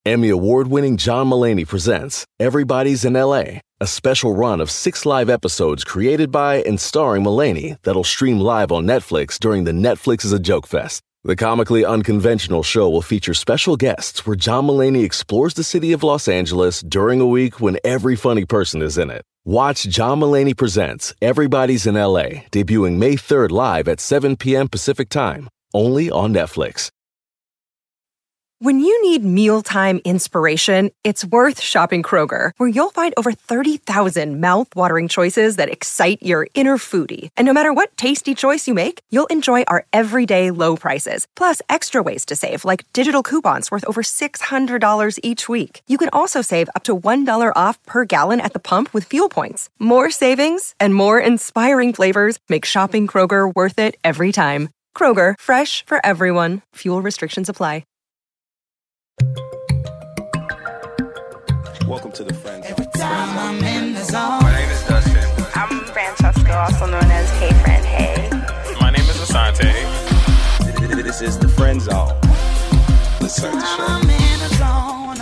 Emmy award-winning John Mulaney presents Everybody's in L.A., a special run of 6 live episodes created by and starring Mulaney that'll stream live on Netflix during the Netflix is a Joke Fest. The comically unconventional show will feature special guests where John Mulaney explores the city of Los Angeles during a week when every funny person is in it. Watch John Mulaney Presents Everybody's in L.A., debuting May 3rd live at 7 p.m. Pacific Time, only on Netflix. When you need mealtime inspiration, it's worth shopping Kroger, where you'll find over 30,000 mouth-watering choices that excite your inner foodie. And no matter what tasty choice you make, you'll enjoy our everyday low prices, plus extra ways to save, like digital coupons worth over $600 each week. You can also save up to $1 off per gallon at the pump with fuel points. More savings and more inspiring flavors make shopping Kroger worth it every time. Kroger, fresh for everyone. Fuel restrictions apply. Welcome to the Friend Zone. Every time I'm in the zone. My name is Dustin. I'm Francesca, also known as Hey Friend Hey. My name is Asante. This is the Friend Zone. Let's start the show. I'm in the zone.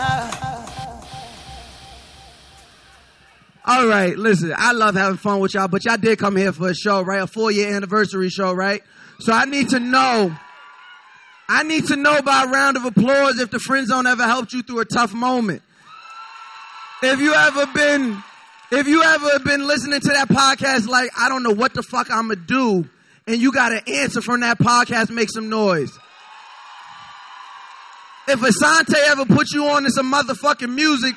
All right, listen, I love having fun with y'all, but y'all did come here for a show, right? A 4-year anniversary show, right? So I need to know by a round of applause if the Friend Zone ever helped you through a tough moment. If you ever been listening to that podcast like, I don't know what the fuck I'm gonna do, and you got an answer from that podcast, make some noise. If Asante ever put you on to some motherfucking music,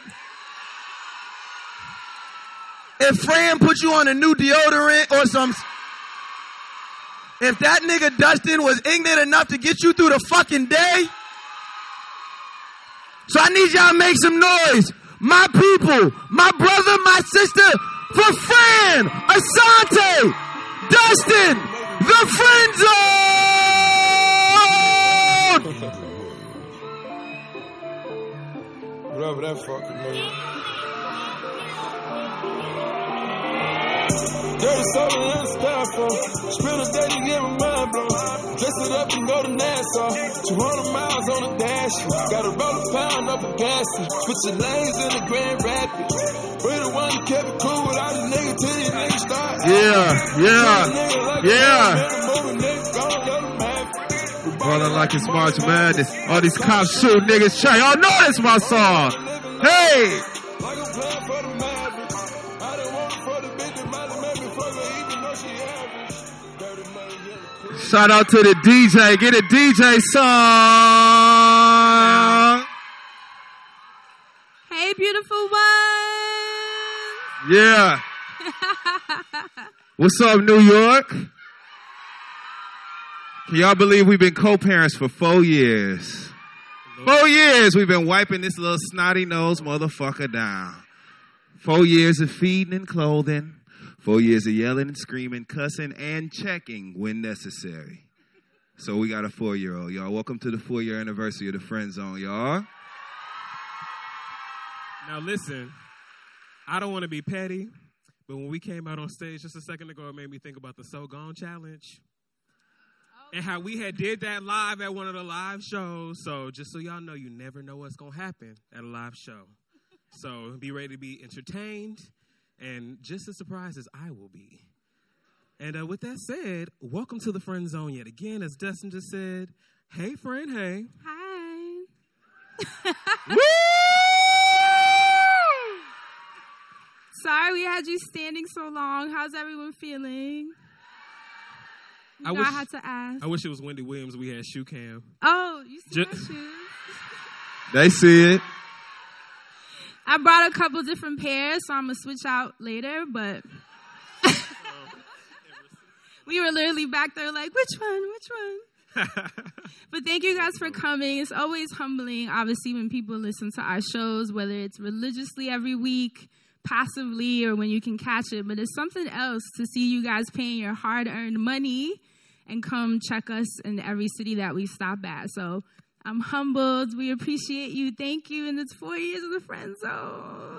if Fran put you on a new deodorant or some... If that nigga Dustin was ignorant enough to get you through the fucking day. So I need y'all to make some noise. My people, my brother, my sister, for Fran, Asante, Dustin, the Friend Zone! Whatever that fucking means. Dirty soda and styrofoam. Spend a day to get my mind blown. Dress it up and go to Nassau. 200 miles on the dash. Gotta roll a pound up a gas. Switching lanes in the Grand Rapids. We the one that kept it cool without a nigga till these niggas start. Rolling like it's March Madness. All these cops shoot niggas try. Y'all know this my song. Hey! Shout out to the DJ. Get a DJ song. Hey, beautiful one. Yeah. What's up, New York? Can y'all believe we've been co-parents for 4 years? 4 years we've been wiping this little snotty nose motherfucker down. 4 years of feeding and clothing. 4 years of yelling and screaming, cussing, and checking when necessary. So we got a 4-year-old, y'all. Welcome to the 4-year anniversary of the Friend Zone, y'all. Now listen, I don't want to be petty, but when we came out on stage just a second ago, it made me think about the So Gone Challenge. And how we had did that live at one of the live shows. So just so y'all know, you never know what's going to happen at a live show. So be ready to be entertained. And just as surprised as I will be. And with that said, welcome to the Friend Zone yet again. As Dustin just said, hey, friend, hey. Hi. Woo! Sorry we had you standing so long. How's everyone feeling? I had to ask. I wish it was Wendy Williams. We had shoe cam. Oh, you see my shoes? They see it. I brought a couple different pairs, so I'm going to switch out later, but we were literally back there like, which one? But thank you guys for coming. It's always humbling, obviously, when people listen to our shows, whether it's religiously every week, passively, or when you can catch it. But it's something else to see you guys paying your hard-earned money and come check us in every city that we stop at. So I'm humbled. We appreciate you. Thank you. And it's 4 years of the Friend Zone.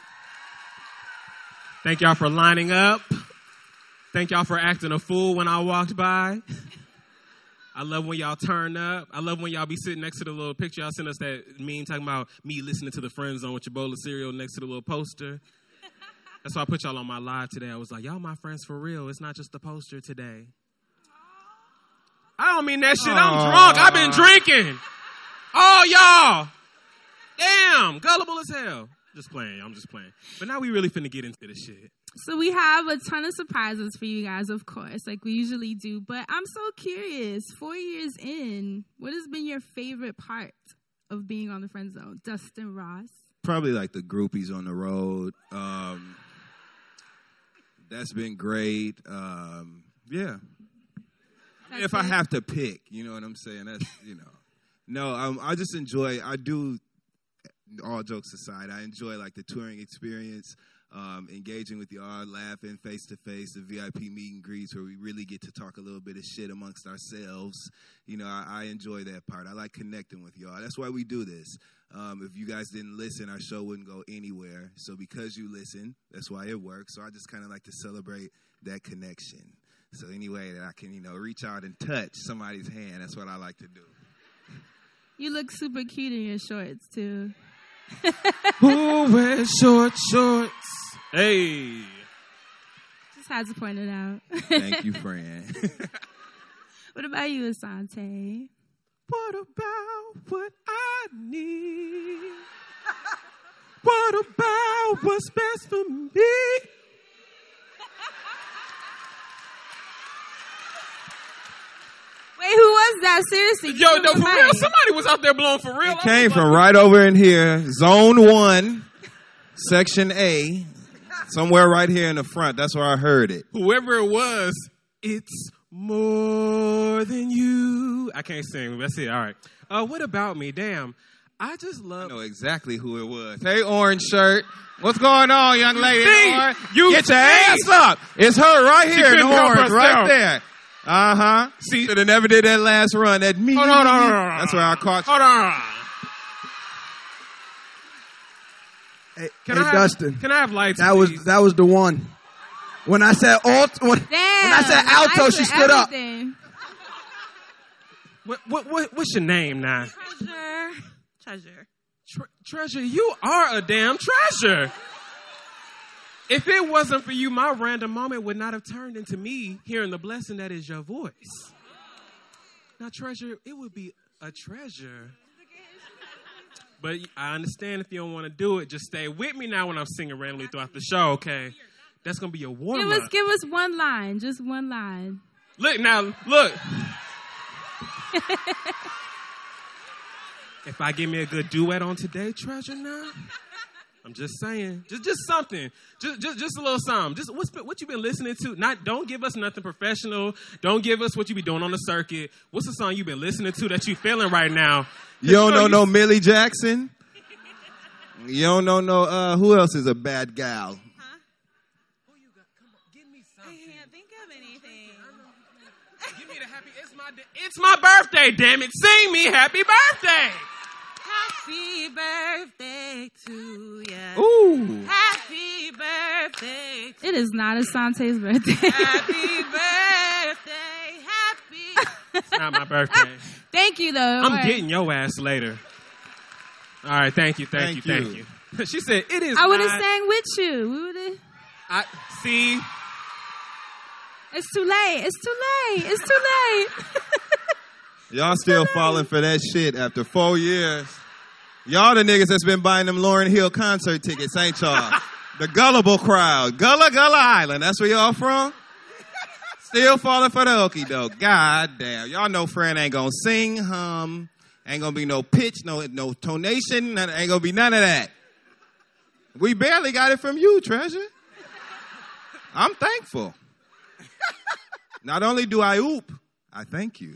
Thank y'all for lining up. Thank y'all for acting a fool when I walked by. I love when y'all turn up. I love when y'all be sitting next to the little picture. Y'all send us that meme talking about me listening to the Friend Zone with your bowl of cereal next to the little poster. That's why I put y'all on my live today. I was like, y'all my friends for real. It's not just the poster today. I don't mean that shit. I'm drunk. I've been drinking. Oh, y'all. Damn. Gullible as hell. Just playing. I'm just playing. But now we really finna get into this shit. So we have a ton of surprises for you guys, of course, like we usually do. But I'm so curious, 4 years in, what has been your favorite part of being on the Friend Zone? Dustin Ross? Probably like the groupies on the road. That's been great. Yeah. I mean, if I have to pick, you know what I'm saying? That's, you know. No, I just enjoy, I do, all jokes aside, I enjoy like the touring experience, engaging with y'all, laughing face-to-face, the VIP meet and greets where we really get to talk a little bit of shit amongst ourselves. You know, I enjoy that part. I like connecting with y'all. That's why we do this. If you guys didn't listen, our show wouldn't go anywhere. So because you listen, that's why it works. So I just kind of like to celebrate that connection. So any way that I can, you know, reach out and touch somebody's hand, that's what I like to do. You look super cute in your shorts, too. Who wears short shorts? Hey. Just had to point it out. Thank you, friend. What about you, Asante? What about what I need? What about what's best for me? Wait, who was that? Seriously? Yo, no, for real, somebody was out there blowing for real. It came from right over in here, Zone 1, Section A, somewhere right here in the front. That's where I heard it. Whoever it was, it's more than you. I can't sing. That's it. All right. What about me? Damn. I just love. I know exactly who it was. Hey, orange shirt. What's going on, young lady? You get your ass up. It's her right here in the orange, right there. Uh-huh. See, should have never did that last run. That me. Hold on. That's where I caught you. Hold on. Hey, Dustin. Can I have lights? That was the one. When I said when I said alto, she stood everything. up. What's your name now? Treasure. Treasure, you are a damn treasure. If it wasn't for you, my random moment would not have turned into me hearing the blessing that is your voice. Now, Treasure, it would be a treasure. But I understand if you don't want to do it, just stay with me now when I'm singing randomly throughout the show, okay? That's going to be a warm-up. Give us one line, just one line. Look. If I give me a good duet on today, Treasure, now, I'm just saying, just something, just a little something. Just what you been listening to? Don't give us nothing professional. Don't give us what you be doing on the circuit. What's the song you been listening to that you feeling right now? You don't know no Millie Jackson. You don't know no who else is a bad gal? Huh? Who you got? Come on, give me something. I can't think of anything. Give me the happy. It's my birthday. Damn it! Sing me happy birthday. Happy birthday to you. Ooh. Happy birthday. It is not Asante's birthday. Happy birthday. Happy. It's not my birthday. Thank you, though. I'm getting your ass later. All right, thank you. She said, it is I would have not... sang with you. We would have... See? It's too late. Y'all still falling for that shit after 4 years. Y'all the niggas that's been buying them Lauryn Hill concert tickets, ain't y'all? The gullible crowd. Gullah Island. That's where y'all from? Still falling for the okie doke. God damn. Y'all know Fran ain't gonna sing, hum. Ain't gonna be no pitch, no tonation. Ain't gonna be none of that. We barely got it from you, Treasure. I'm thankful. Not only do I oop, I thank you.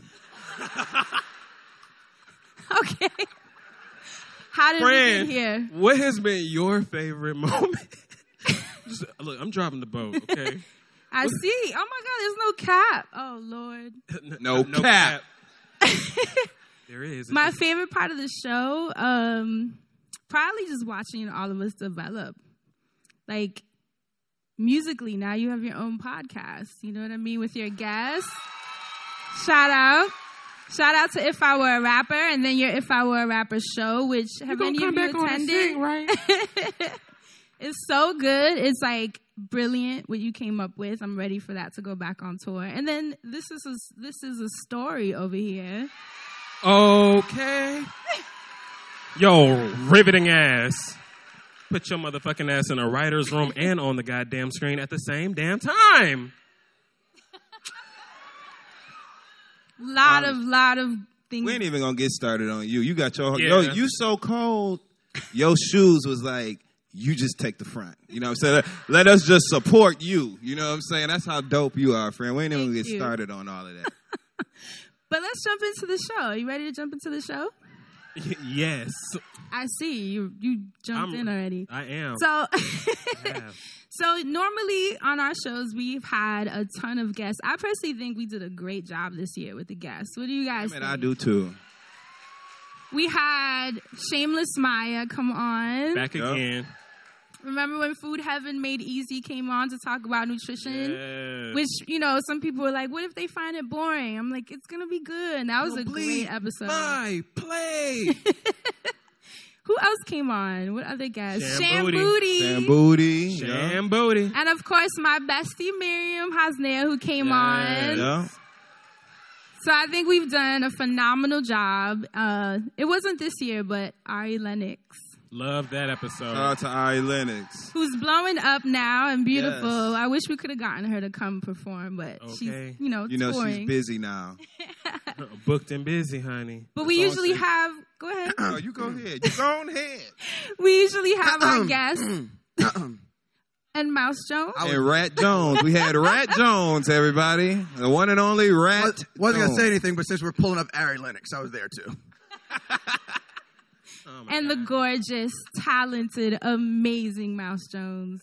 Okay. How did we get here? What has been your favorite moment? Look, I'm driving the boat, okay? I see. Oh, my God, there's no cap. Oh, Lord. No cap. There is. My favorite part of the show, probably just watching all of us develop. Like, musically, now you have your own podcast. You know what I mean? With your guests. Shout out. Shout out to If I Were a Rapper, and then your If I Were a Rapper show, which have any of you attended? Sing, right? It's so good. It's like brilliant what you came up with. I'm ready for that to go back on tour. And then this is a story over here. Okay. Yo, riveting ass. Put your motherfucking ass in a writer's room and on the goddamn screen at the same damn time. Lot of things. We ain't even gonna get started on you. You got your Yeah. yo, you so cold. Your shoes was like, you just take the front. You know what I'm saying? Let us just support you. You know what I'm saying? That's how dope you are, friend. We ain't even gonna get started on all of that. But let's jump into the show. Are you ready to jump into the show? Yes. I see. You jumped in already. I am. So normally on our shows, we've had a ton of guests. I personally think we did a great job this year with the guests. What do you guys think? I do too. We had Shameless Maya come on. Back again. Remember when Food Heaven Made Easy came on to talk about nutrition? Yes. Which, you know, some people were like, what if they find it boring? I'm like, it's going to be good. And that was a great episode. My play. Who else came on? What other guests? Sham Booty. Sham Booty. And of course, my bestie Miriam Hasnair, who came on. Yeah. So I think we've done a phenomenal job. It wasn't this year, but Ari Lennox. Love that episode. Shout out to Ari Lennox. Who's blowing up now and beautiful. Yes. I wish we could have gotten her to come perform, but she's, touring. She's busy now. Booked and busy, honey. But we usually have... Go ahead. Oh, you go ahead. You go on ahead. We usually have our guests. And Mouse Jones. And Rat Jones. We had Rat Jones, everybody. The one and only Rat Wasn't going Jones. to say anything, but since we're pulling up Ari Lennox, I was there too. And the gorgeous, talented, amazing Mouse Jones.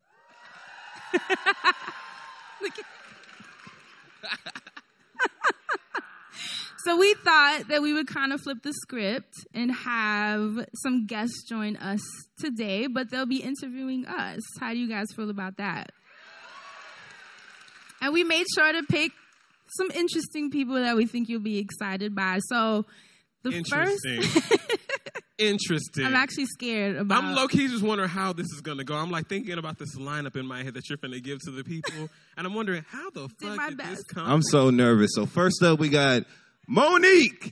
So we thought that we would kind of flip the script and have some guests join us today, but they'll be interviewing us. How do you guys feel about that? And we made sure to pick some interesting people that we think you'll be excited by. So the first... Interesting. I'm actually scared about... I'm low-key just wondering how this is going to go. I'm like thinking about this lineup in my head that you're going to give to the people. And I'm wondering, how the fuck did this come? I'm so nervous. So first up, we got Monique.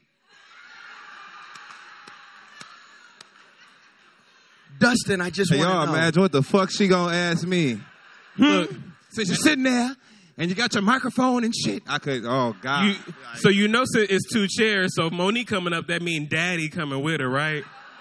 Dustin, I just want to y'all know. imagine what the fuck she gonna ask me. Look, since you're sitting there and you got your microphone and shit, I could, oh God. So you know it's two chairs, so Monique coming up, that mean Daddy coming with her, right?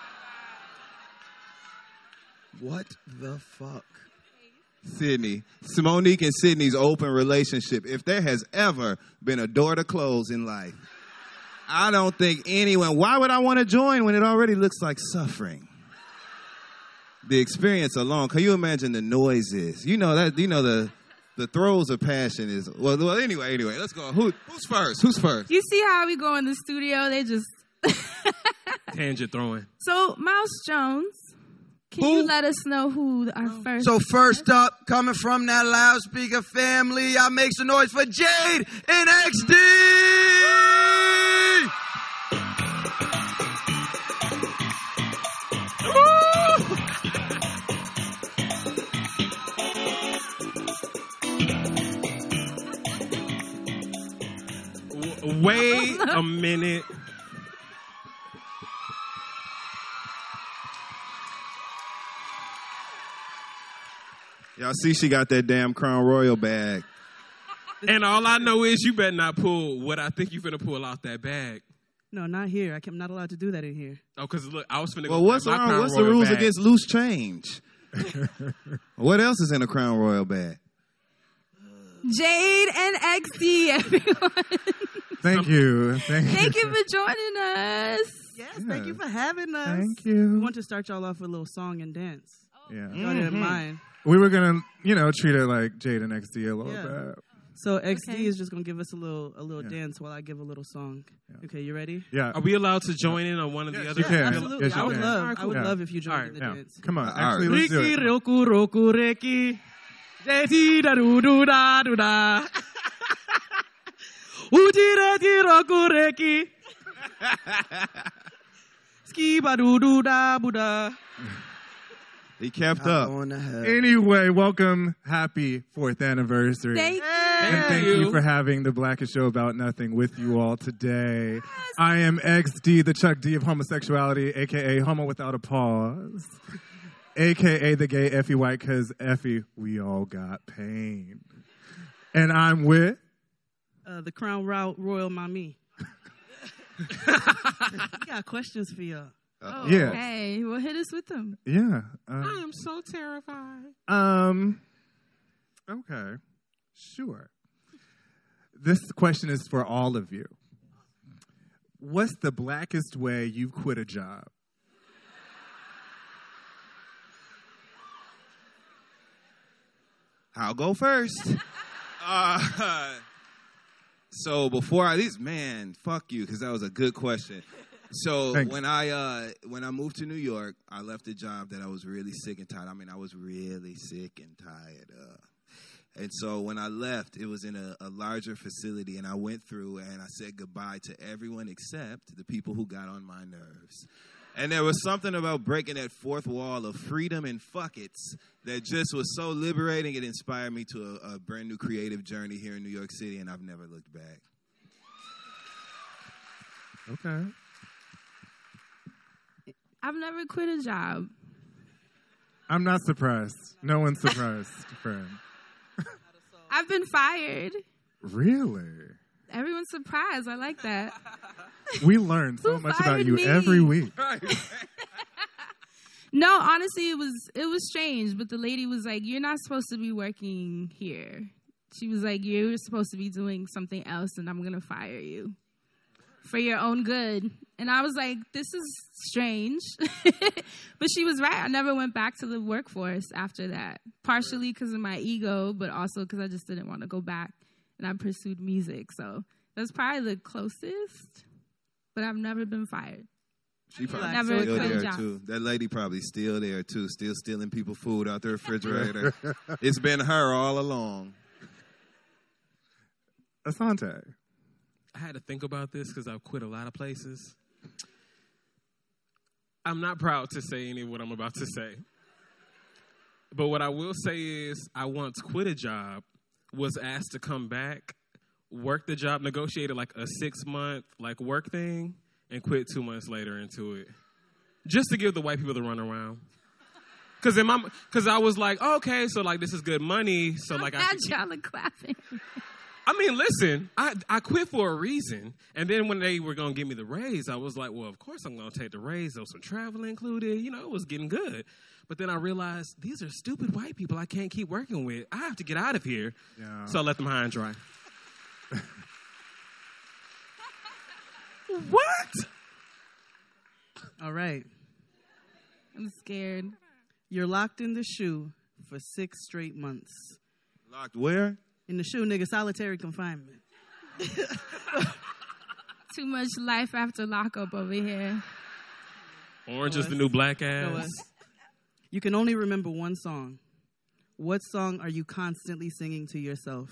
What the fuck? Sydney. Monique and Sydney's open relationship. If there has ever been a door to close in life, I don't think anyone, why would I want to join when it already looks like suffering? The experience alone, can you imagine the noises? You know the throes of passion is, well anyway, let's go. Who's first? You see how we go in the studio? They just... Tangent throwing. So, Mouse Jones, can you let us know who our first... So first up, coming from that loudspeaker family, y'all make some noise for Jade and XD! Wait a minute. Y'all see she got that damn Crown Royal bag. And all I know is you better not pull what I think you're finna pull out that bag. No, not here. I'm not allowed to do that in here. Oh, because look, I was finna Well, go what's grab my wrong? Crown What's the Royal rules bag. against loose change? What else is in a Crown Royal bag? Jade and XD, everyone. Thank you. Thank you for joining us. Yes, thank you for having us. Thank you. We want to start y'all off with a little song and dance. Yeah. Y'all didn't mind. We were gonna, treat it like Jade and XD a little bit. So XD is just gonna give us a little dance while I give a little song. Yeah. Okay, you ready? Yeah. Are we allowed to join in on one of the other? you can. Absolutely. Yes, you I would can. love. I would Yeah. love if you joined in the Yeah. dance. Come on, actually, let's do Riki it. roku roku reki, jeti da do do da do da. Ujira tiro kureki. Skiba doo doo da buda. He kept up. Anyway, welcome. Happy 4th anniversary. Thank you. And thank you for having the Blackest Show About Nothing with you all today. Yes. I am XD, the Chuck D of homosexuality, a.k.a. Homo Without a Pause, a.k.a. the gay Effie White, because Effie, we all got pain. And I'm with... the Crown Royal Mami. We got questions for y'all. Oh, yeah. Hey, well, hit us with them. Yeah. I am so terrified. Okay. Sure. This question is for all of you. What's the blackest way you've quit a job? I'll go first. So before fuck you, because that was a good question. So Thanks. when I moved to New York, I left a job that I was really sick and tired. I mean, I was really sick and tired of. And so when I left, it was in a larger facility, and I went through and I said goodbye to everyone except the people who got on my nerves. And there was something about breaking that fourth wall of freedom and fuck-its that just was so liberating. It inspired me to a brand new creative journey here in New York City, and I've never looked back. Okay. I've never quit a job. I'm not surprised. No one's surprised, friend. I've been fired. Really? Everyone's surprised. I like that. We learn so much about you every week. No, honestly, it was strange. But the lady was like, "You're not supposed to be working here." She was like, "You're supposed to be doing something else, and I'm gonna fire you for your own good." And I was like, "This is strange," but she was right. I never went back to the workforce after that, partially because of my ego, but also because I just didn't want to go back. And I pursued music, so that's probably the closest. But I've never been fired. She probably never still quit a there job. too. That lady probably still there too, still stealing people food out the refrigerator. It's been her all along. Asante. I had to think about this because I've quit a lot of places. I'm not proud to say any of what I'm about to say. But what I will say is I once quit a job, was asked to come back, work the job, negotiated like a 6-month work thing, and quit 2 months later into it. Just to give the white people the runaround. Because I was like, oh, okay, so this is good money. So I'm glad y'all are clapping. I mean, listen, I quit for a reason. And then when they were going to give me the raise, I was like, well, of course I'm going to take the raise. There was some travel included. It was getting good. But then I realized these are stupid white people I can't keep working with. I have to get out of here. Yeah. So I let them high and dry. What? All right. I'm scared. You're locked in the shoe for 6 straight months. Locked where? In the shoe, nigga, solitary confinement. Too much life after lockup over here. Orange is the new black ass. You can only remember one song. What song are you constantly singing to yourself?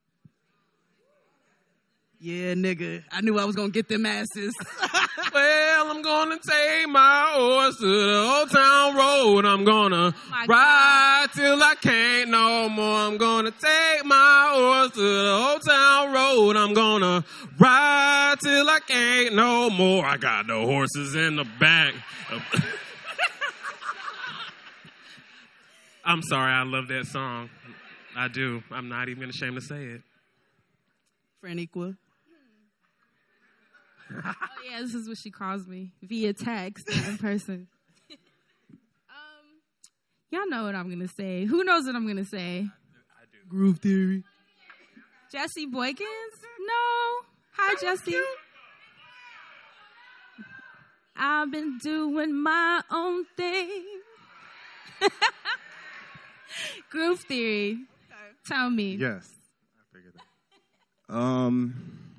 Yeah, nigga. I knew I was going to get them asses. Well, I'm going to take my horse to the old town road. I'm going to ride till I can't no more. I'm going to take my horse to the old town road. I'm going to ride till I can't no more. I got the horses in the back. I'm sorry, I love that song. I do. I'm not even ashamed to say it. Franiqua. Oh, yeah, this is what she calls me via text, not in person. Y'all know what I'm going to say. Who knows what I'm going to say? I do. Groove Theory. Jesse Boykins? No. Hi, Jesse. I've been doing my own thing. Groove Theory. Okay. Tell me. Yes. I figured that.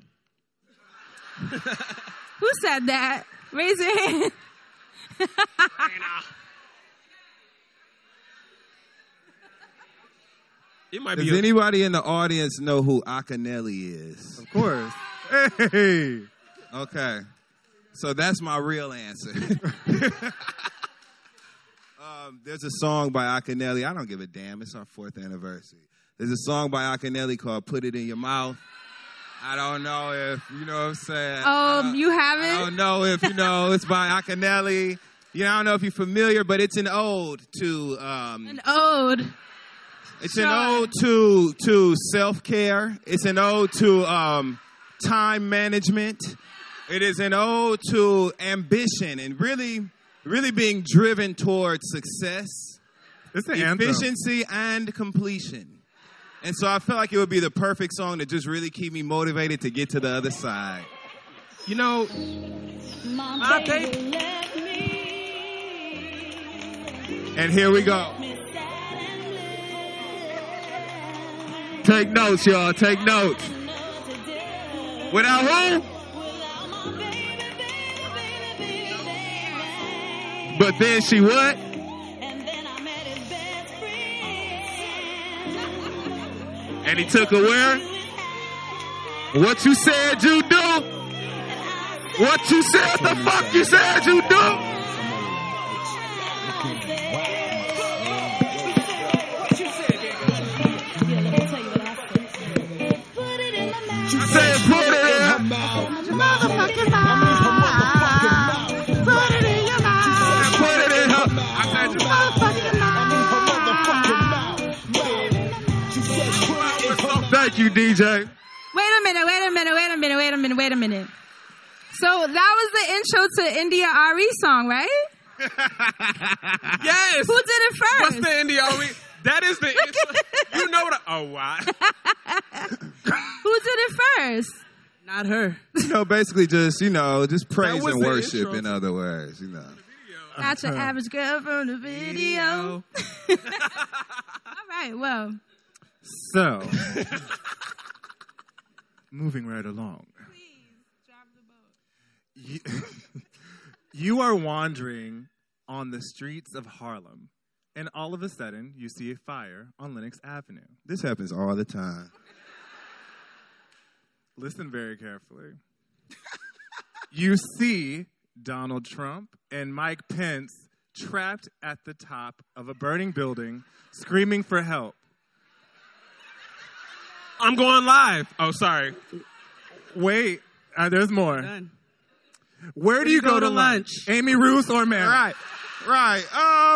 Who said that? Raise your hand. Does anybody in the audience know who Akinelli is? Of course. Hey. Okay. So that's my real answer. There's a song by Akinelli. I don't give a damn. It's our 4th anniversary. There's a song by Akinelli called Put It in Your Mouth. I don't know if, you know what I'm saying. Oh, you haven't? I don't know if, it's by Akinelli. I don't know if you're familiar, but it's an ode to... an ode. It's an ode to self-care. It's an ode to time management. It is an ode to ambition and really being driven towards success, it's an efficiency, and completion. And so I feel like it would be the perfect song to just really keep me motivated to get to the other side. And here we go. Take notes, y'all. Take notes. Without who? But then she what? And he took her where? What you said you do? What you said the fuck you said you do? I said put it in her mouth. Motherfucking mouth. Put it in your mouth. Put it in her mouth. I said your motherfucking mouth. Thank you, DJ. Wait a minute. So that was the intro to India Ari song, right? Yes. Who did it first? What's the India Ari? That is the intro. You know what? Oh, wow. Who did it first? Not her. Basically just praise was and the worship, intro. in other words, Not your average girl from the video. All right, well. So, moving right along. Please, drive the boat. You are wandering on the streets of Harlem, and all of a sudden, you see a fire on Lenox Avenue. This happens all the time. Listen very carefully. You see Donald Trump and Mike Pence trapped at the top of a burning building, screaming for help. I'm going live. Oh, sorry. Wait, there's more. Done. Where do you go to lunch? Amy Roos or Mary? Right.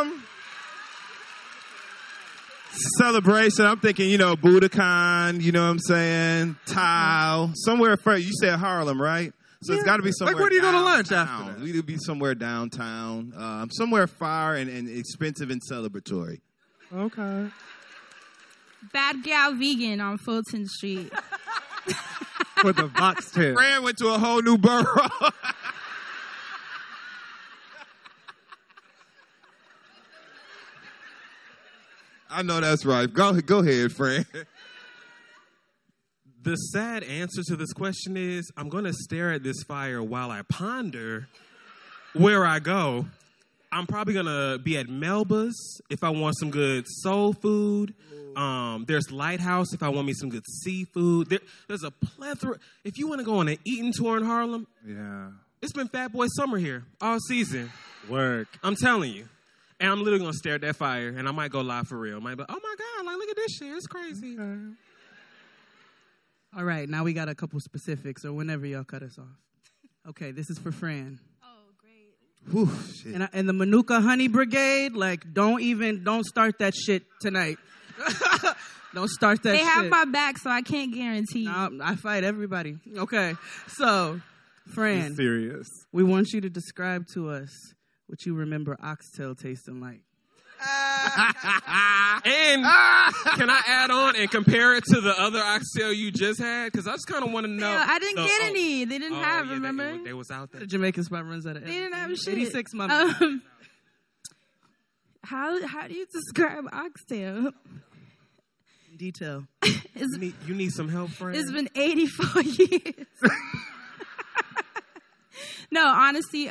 Celebration. I'm thinking, Budokan, you know what I'm saying? Tile. Somewhere first. You said Harlem, right? So it's got to be somewhere. Like, where do you go to lunch downtown. after that? We could be somewhere downtown. Somewhere far and expensive and celebratory. Okay. Bad Gal Vegan on Fulton Street. For the box tip. Fran went to a whole new borough. I know that's right. Go ahead, Fran. The sad answer to this question is I'm going to stare at this fire while I ponder where I go. I'm probably going to be at Melba's if I want some good soul food. There's Lighthouse if I want me some good seafood. There's a plethora. If you want to go on an eating tour in Harlem, it's been Fat Boy Summer here all season. Work. I'm telling you. And I'm literally going to stare at that fire, and I might go live for real. I might be, oh, my God, look at this shit. It's crazy. Okay. All right, now we got a couple specifics, or whenever y'all cut us off. Okay, this is for Fran. Oh, great. Whew, shit. And the Manuka Honey Brigade, don't start that shit tonight. Don't start that shit. They have my back, so I can't guarantee. No, I fight everybody. Okay, so, Fran. Be serious. We want you to describe to us what you remember oxtail tasting like. And can I add on and compare it to the other oxtail you just had? Because I just kind of want to know. Yeah, I didn't get any. They didn't have, remember? They was out there. The Jamaican spot runs out of They didn't have shit. 86, my man. How do you describe oxtail? Detail. You need some help, Fran? It's been 84 years. No, honestly,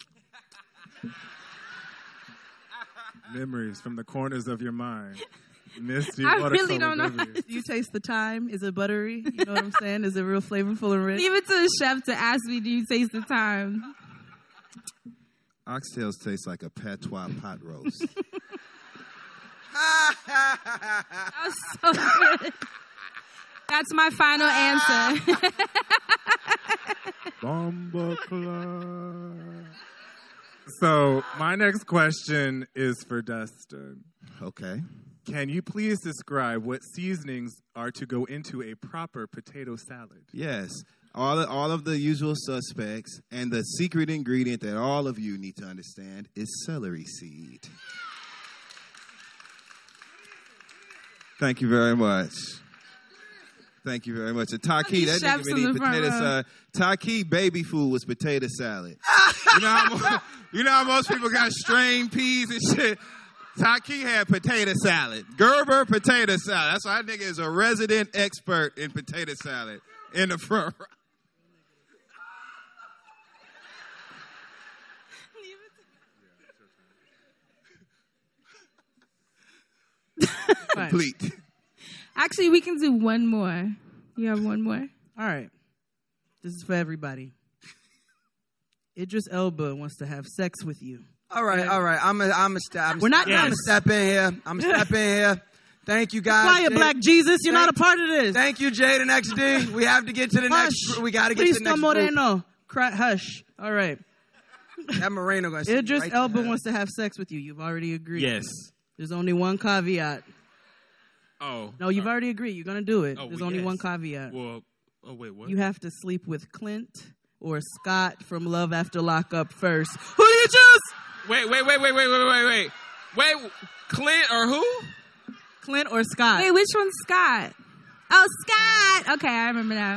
Memories from the corners of your mind. Misty, I really don't know. Do you taste the thyme? Is it buttery? You know what I'm saying? Is it real flavorful and rich? Leave it to the chef to ask me, do you taste the thyme? Oxtails taste like a patois pot roast. That was so good. That's my final answer. Bomba Club. So, my next question is for Dustin. Okay. Can you please describe what seasonings are to go into a proper potato salad? Yes. All of the usual suspects, and the secret ingredient that all of you need to understand is celery seed. Thank you very much. Thank you very much. And Taki, that nigga been eating potato salad. Taki baby food was potato salad. You know how most people got strained peas and shit? Taki had potato salad. Gerber potato salad. That's why that nigga is a resident expert in potato salad in the front row. Complete. Actually, we can do one more. You have one more? All right. This is for everybody. Idris Elba wants to have sex with you. All right. I'm a step in here. Thank you, guys. Quiet, Black Jesus. You're not a part of this. Thank you, Jade and XD. We have to get to the next. We got to get to the next. Moreno. Hush. All right. That Moreno going to Idris Elba wants to have sex with you. You've already agreed. Yes. There's only one caveat. Oh. No, you've already agreed. You're going to do it. There's only one caveat. Well, wait, what? You have to sleep with Clint or Scott from Love After Lockup first. Who do you choose? Wait. Wait, Clint or who? Clint or Scott? Wait, which one's Scott? Oh, Scott. Okay, I remember now.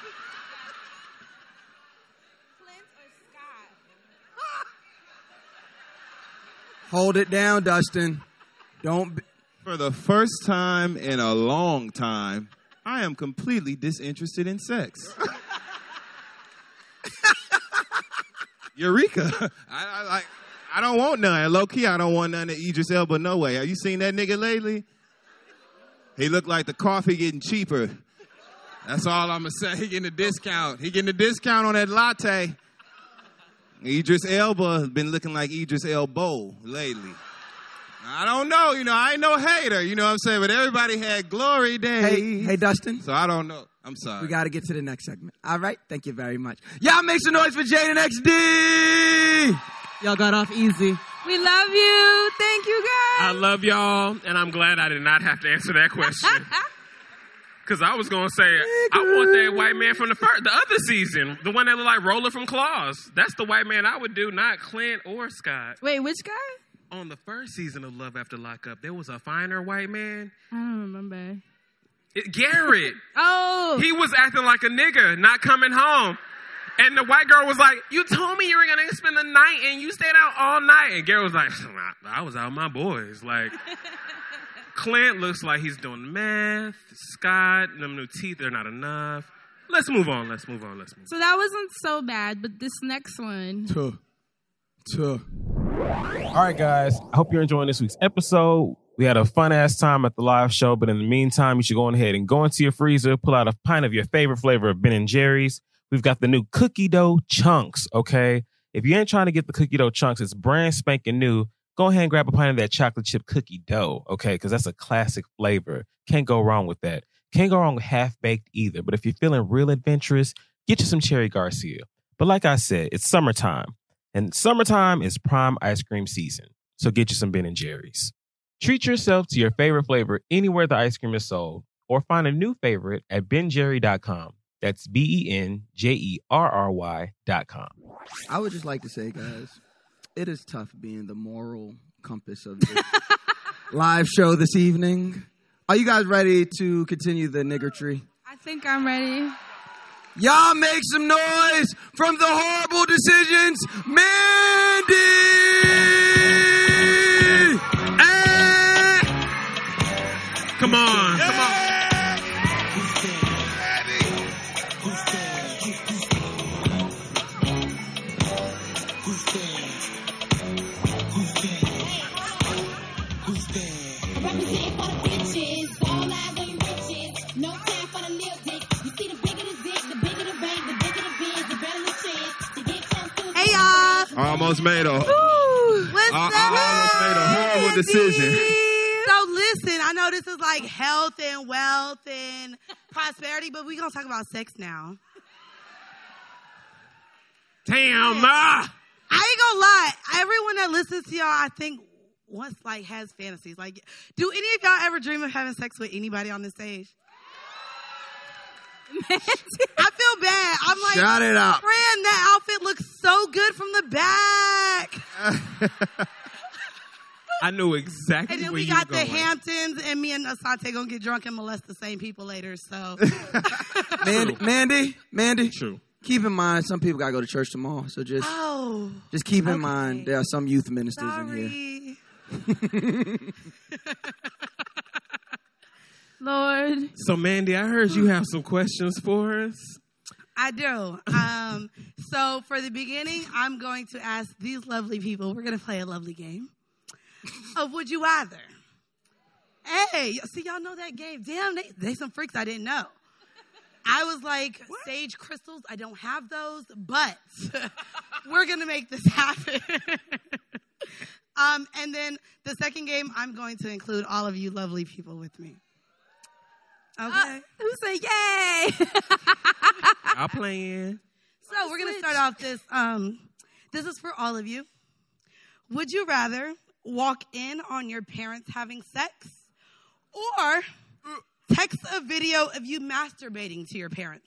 Clint or Scott? Hold it down, Dustin. For the first time in a long time, I am completely disinterested in sex. Eureka. I don't want none. Low key, I don't want none of Idris Elba, no way. Have you seen that nigga lately? He looked like the coffee getting cheaper. That's all I'm going to say. He getting a discount. He getting a discount on that latte. Idris Elba has been looking like Idris Elbow lately. I don't know. I ain't no hater. You know what I'm saying? But everybody had glory days. Hey, Dustin. So I don't know. I'm sorry. We got to get to the next segment. All right. Thank you very much. Y'all make some noise for Jade and XD. Y'all got off easy. We love you. Thank you, guys. I love y'all, and I'm glad I did not have to answer that question. Because I was going to say, I want that white man from the other season, the one that looked like Roller from Claws. That's the white man I would do, not Clint or Scott. Wait, which guy? On the first season of Love After Lockup, there was a finer white man. I don't remember. Garrett. Oh. He was acting like a nigga, not coming home. And the white girl was like, you told me you were going to spend the night and you stayed out all night. And Garrett was like, I was out with my boys. Like, Clint looks like he's doing meth. Scott, them new teeth, they're not enough. Let's move on. So that wasn't so bad, but this next one. All right, guys. I hope you're enjoying this week's episode. We had a fun-ass time at the live show, but in the meantime, you should go ahead and go into your freezer, pull out a pint of your favorite flavor of Ben & Jerry's. We've got the new cookie dough chunks, okay? If you ain't trying to get the cookie dough chunks, it's brand spanking new. Go ahead and grab a pint of that chocolate chip cookie dough, okay? Because that's a classic flavor. Can't go wrong with that. Can't go wrong with half-baked either. But if you're feeling real adventurous, get you some Cherry Garcia. But like I said, it's summertime. And summertime is prime ice cream season. So get you some Ben & Jerry's. Treat yourself to your favorite flavor anywhere the ice cream is sold. Or find a new favorite at benjerry.com. That's BenJerry.com. I would just like to say, guys, it is tough being the moral compass of this live show this evening. Are you guys ready to continue the niggertry? I think I'm ready. Y'all make some noise from the horrible decisions, Mandy! Come on. Represent for the bitch Almost made a horrible decision. So listen, I know this is like health and wealth and prosperity, but we're going to talk about sex now. Damn, I ain't gonna lie. Everyone that listens to y'all, I think, once like has fantasies. Like, do any of y'all ever dream of having sex with anybody on this stage? I feel bad. I'm like, shout it out. Fran, that outfit looks so good from the back. I knew exactly And then where we you got were the going. Hamptons, and me and Asante gonna get drunk and molest the same people later. So, Mandy. True. Keep in mind, some people gotta go to church tomorrow, so just keep in mind there are some youth ministers in here. Lord. So, Mandy, I heard you have some questions for us. I do. So for the beginning, I'm going to ask these lovely people. We're gonna play a lovely game of Would You Rather. Hey, see, y'all know that game. Damn, they some freaks I didn't know. I was like, sage crystals, I don't have those, but we're going to make this happen. And then the second game, I'm going to include all of you lovely people with me. Okay? Who say yay? I'll play in. So we're going to start off this. This is for all of you. Would you rather walk in on your parents having sex or text a video of you masturbating to your parents?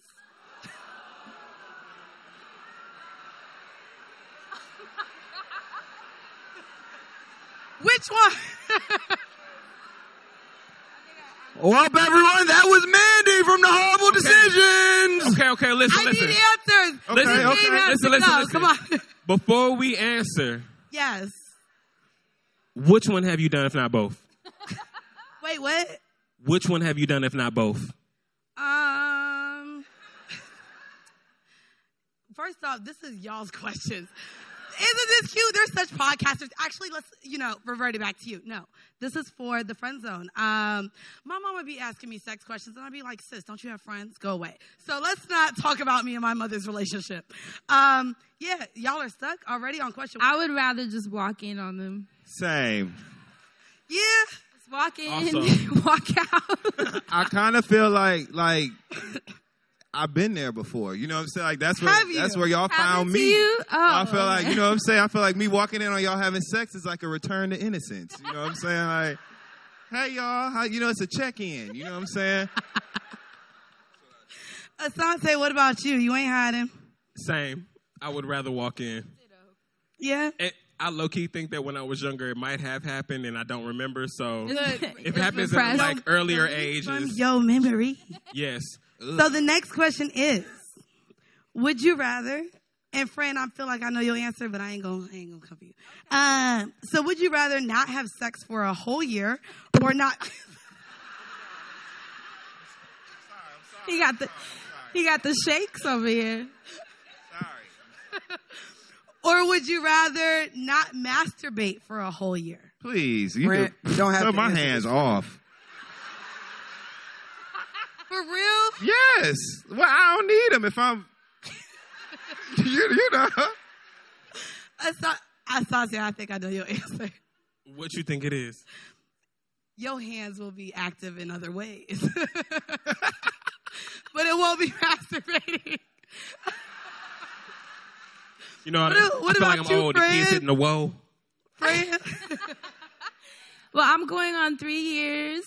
Which one? Well, everyone, that was Mandy from the Horrible Decisions. Okay, listen. I need answers. Listen. Come on. Before we answer, Yes. which one have you done if not both? Wait, what? Which one have you done if not both? First off, this is y'all's questions. Isn't this cute? They're such podcasters. Actually, let's, revert it back to you. No, this is for the friend zone. My mom would be asking me sex questions, and I'd be like, sis, don't you have friends? Go away. So let's not talk about me and my mother's relationship. Yeah, y'all are stuck already on question. I would rather just walk in on them. Same. Yeah. Just walk in, Awesome. walk out. I kind of feel like I've been there before. You know what I'm saying? Like that's where y'all found me. You? So I feel like, you know what I'm saying? I feel like me walking in on y'all having sex is like a return to innocence. You know what I'm saying? Like, hey y'all, it's a check-in. You know what I'm saying? Asante, what about you? You ain't hiding. Same. I would rather walk in. Yeah. I low-key think that when I was younger, it might have happened, and I don't remember. So Look, if it happens at like earlier ages, Yo, memory. yes. So the next question is, would you rather, and Fran, I feel like I know your answer, but I ain't gonna come for you. So would you rather not have sex for a whole year or not? He got the shakes over here. Or would you rather not masturbate for a whole year? Please, you don't have cut to my answer hands this. off. For real? Yes. Well, I don't need them if I'm. you know. Asante, I think I know your answer. What you think it is? Your hands will be active in other ways. But it won't be masturbating. You know, What I feel about like I'm you, old. The kids hitting the whoa. Fran? Well, I'm going on 3 years.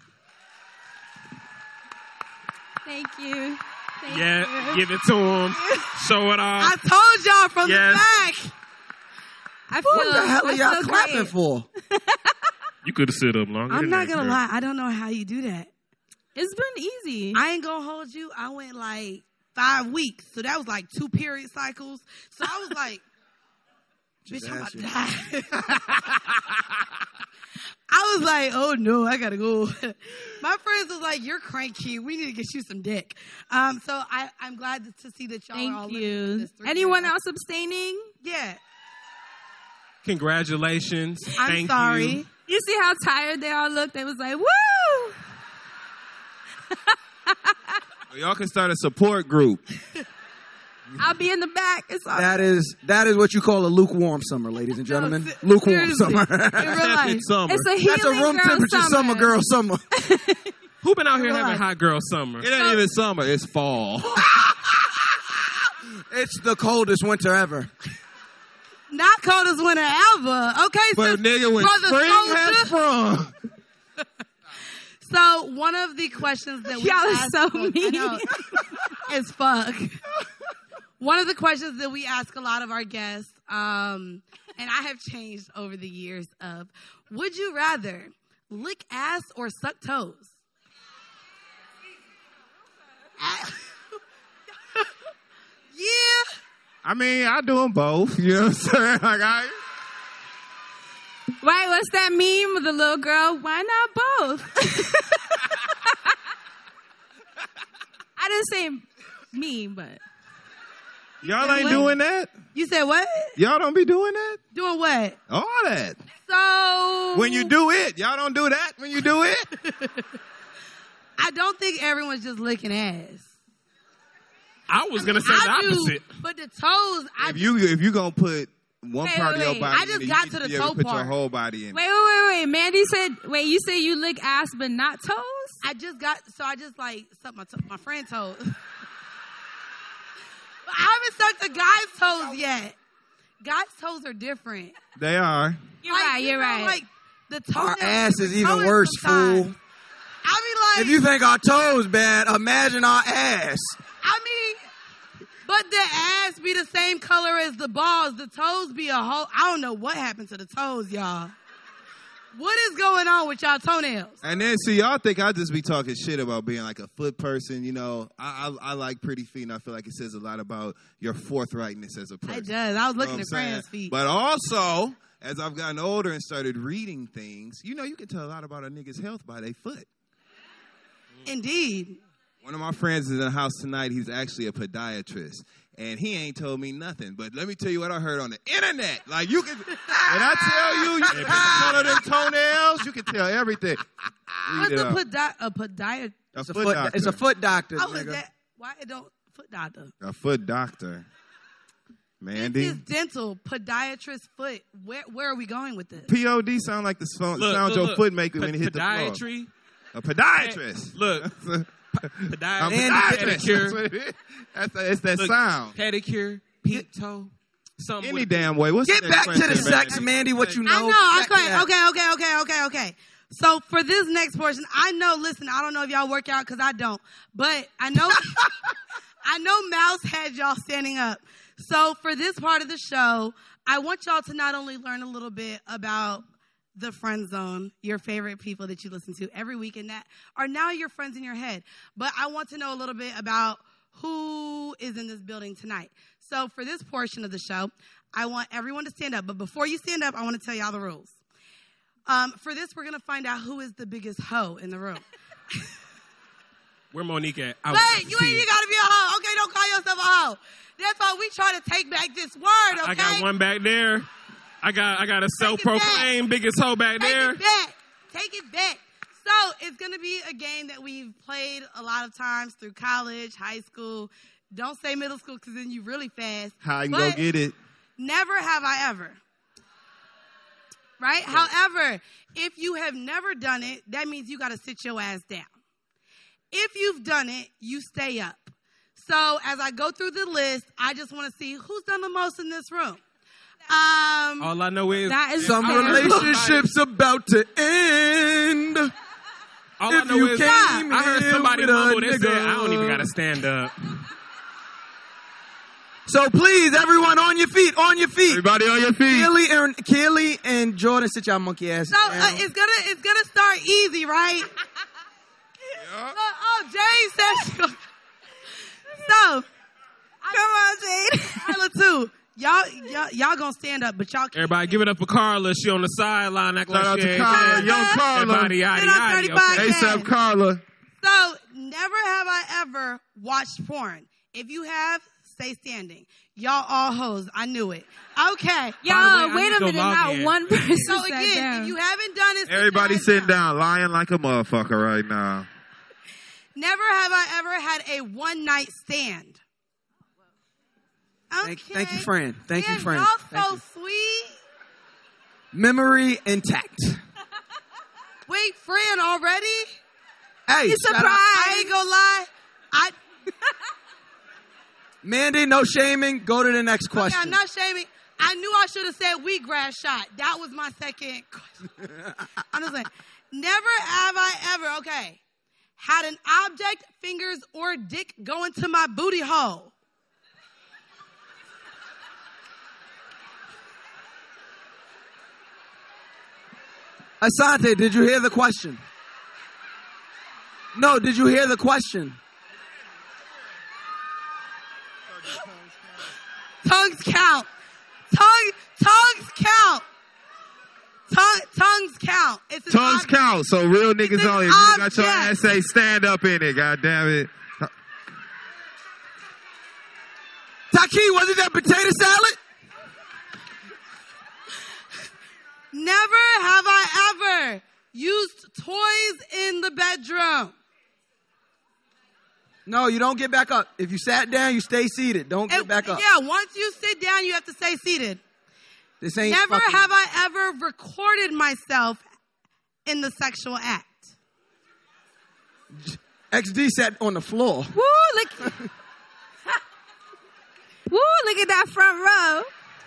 Thank you. Thank you. Give it to him. Show it off. I told y'all from the back. I What feel, the hell are I y'all feel clapping great. for? You could have stood up longer. I'm than not that, going to girl. lie. I don't know how you do that. It's been easy. I ain't going to hold you. I went like 5 weeks. So that was like 2 period cycles. So I was like, bitch, I'm about to die. I was like, oh no, I gotta go. My friends was like, you're cranky. We need to get you some dick. So I'm glad to see that y'all are all Thank living you. this 3 Anyone years. else abstaining? Yeah. Congratulations. I'm Thank sorry. you. You see how tired they all looked? They was like, woo! Y'all can start a support group. I'll be in the back. It's all That is what you call a lukewarm summer, ladies and gentlemen. Lukewarm summer. In real life. summer. It's a healing That's a room girl temperature summer, girl summer. Who been out here Real having life. hot girl summer? It ain't even summer. It's fall. It's the coldest winter ever. Not cold as winter ever. Okay, But nigga, when Brother spring has Soldier. sprung. So one of the questions that we Y'all are ask, so look, mean. I know, it's fuck. One of the questions that we ask a lot of our guests, and I have changed over the years of, would you rather lick ass or suck toes? Yeah. I mean, I do them both. You know what I'm saying? Like Right, what's that meme with the little girl? Why not both? I didn't say meme, but. y'all ain't doing that? You said what? Y'all don't be doing that? Doing what? All that. So. When you do it, y'all don't do that when you do it? I don't think everyone's just licking ass. I was going to say the I do, opposite. but the toes, If you gonna put one Wait, part wait, of your wait. body I just in it, got you to need the be able toe to put part. your whole body in it. Wait. Mandy said, you say you lick ass but not toes? I just like sucked my friend's toes. But I haven't sucked a guy's toes yet. Guys' toes are different. They are. You're right. you know, right. Like the toe. Our ass is even toenails worse, sometimes. fool. I mean, like. If you think our toes bad, imagine our ass. I mean, but the ass be the same color as the balls. The toes be a whole. I don't know what happened to the toes, y'all. What is going on with y'all toenails? And then, see, y'all think I just be talking shit about being like a foot person. You know, I like pretty feet, and I feel like it says a lot about your forthrightness as a person. It does. I was looking You know at what I'm Fran's saying? feet. But also, as I've gotten older and started reading things, you know, you can tell a lot about a nigga's health by their foot. Indeed. One of my friends is in the house tonight. He's actually a podiatrist. And he ain't told me nothing. But let me tell you what I heard on the internet. Like, you can, when I tell you, you can pick one of them toenails, you can tell everything. What's Read it a up. podiatrist? A foot doctor. It's a foot doctor. Oh, is nigga. that why it don't foot doctor? A foot doctor. Mandy. It's dental podiatrist foot. Where are we going with this? POD sound like the sound your foot make when it hit the floor. Podiatry. A podiatrist. Look. I'm Pedicure. It's that sound. Pedicure, pink toe, something. Any damn way. What's Get the next back to the question, sex, Mandy? Mandy, what you know. I know. Back to that. Okay. So for this next portion, I know. Listen, I don't know if y'all work out because I don't, but I know. I know Mouse had y'all standing up. So for this part of the show, I want y'all to not only learn a little bit about the friend zone, your favorite people that you listen to every week, and that are now your friends in your head. But I want to know a little bit about who is in this building tonight. So for this portion of the show, I want everyone to stand up. But before you stand up, I want to tell y'all the rules. For this, we're going to find out who is the biggest hoe in the room. Where Monique at? But you ain't got to be a hoe. Okay, don't call yourself a hoe. That's why we try to take back this word, okay? I got one back there. I got a self-proclaimed biggest hoe back there. Take it back. So it's going to be a game that we've played a lot of times through college, high school. Don't say middle school because then you really fast. How I can go get it. Never have I ever. Right? However, if you have never done it, that means you got to sit your ass down. If you've done it, you stay up. So as I go through the list, I just want to see who's done the most in this room. All I know is some relationships about to end. All I know is I heard somebody mumble that said, I don't even got to stand up. So please, everyone on your feet, on your feet. Everybody on your feet. Keely and Jordan, sit y'all monkey asses So down. it's gonna start easy, right? Jade says. So, come on, Jade. Carla too. Y'all gonna stand up, but y'all can't. Everybody give it up for Carla. She on the sideline. Act Shout like out she to ain't Carla. there. Young Carla. Everybody, yaddy, yaddy. Okay. ASAP Carla. So, never have I ever watched porn. If you have, stay standing. Y'all all hoes. I knew it. Okay. Y'all, wait a minute. Not one person So sat again, down. if you haven't done it, Everybody sitting down, lying like a motherfucker right now. never have I ever had a one-night stand. Thank you, friend. Thank you, friend. Y'all so sweet. Memory intact. Wait, friend already? Hey, you surprised? I ain't gonna lie. Mandy, no shaming. Go to the next question. Okay, I'm not shaming. I knew I should have said wheatgrass shot. That was my second question. I'm just saying, never have I ever, had an object, fingers, or dick go into my booty hole. Asante, did you hear the question? No, did you hear the question? Tongues count. Tongues count. Tongues count. It's Tongues count. So real niggas only. If you got your ass, say stand up in it. God damn it. Taki, wasn't that potato salad? Never have I ever used toys in the bedroom. No, you don't get back up. If you sat down, you stay seated. Don't get back up. Yeah, once you sit down, you have to stay seated. This ain't Never fucking... have I ever recorded myself in the sexual act. XD sat on the floor. Woo, look. Woo, look at that front row.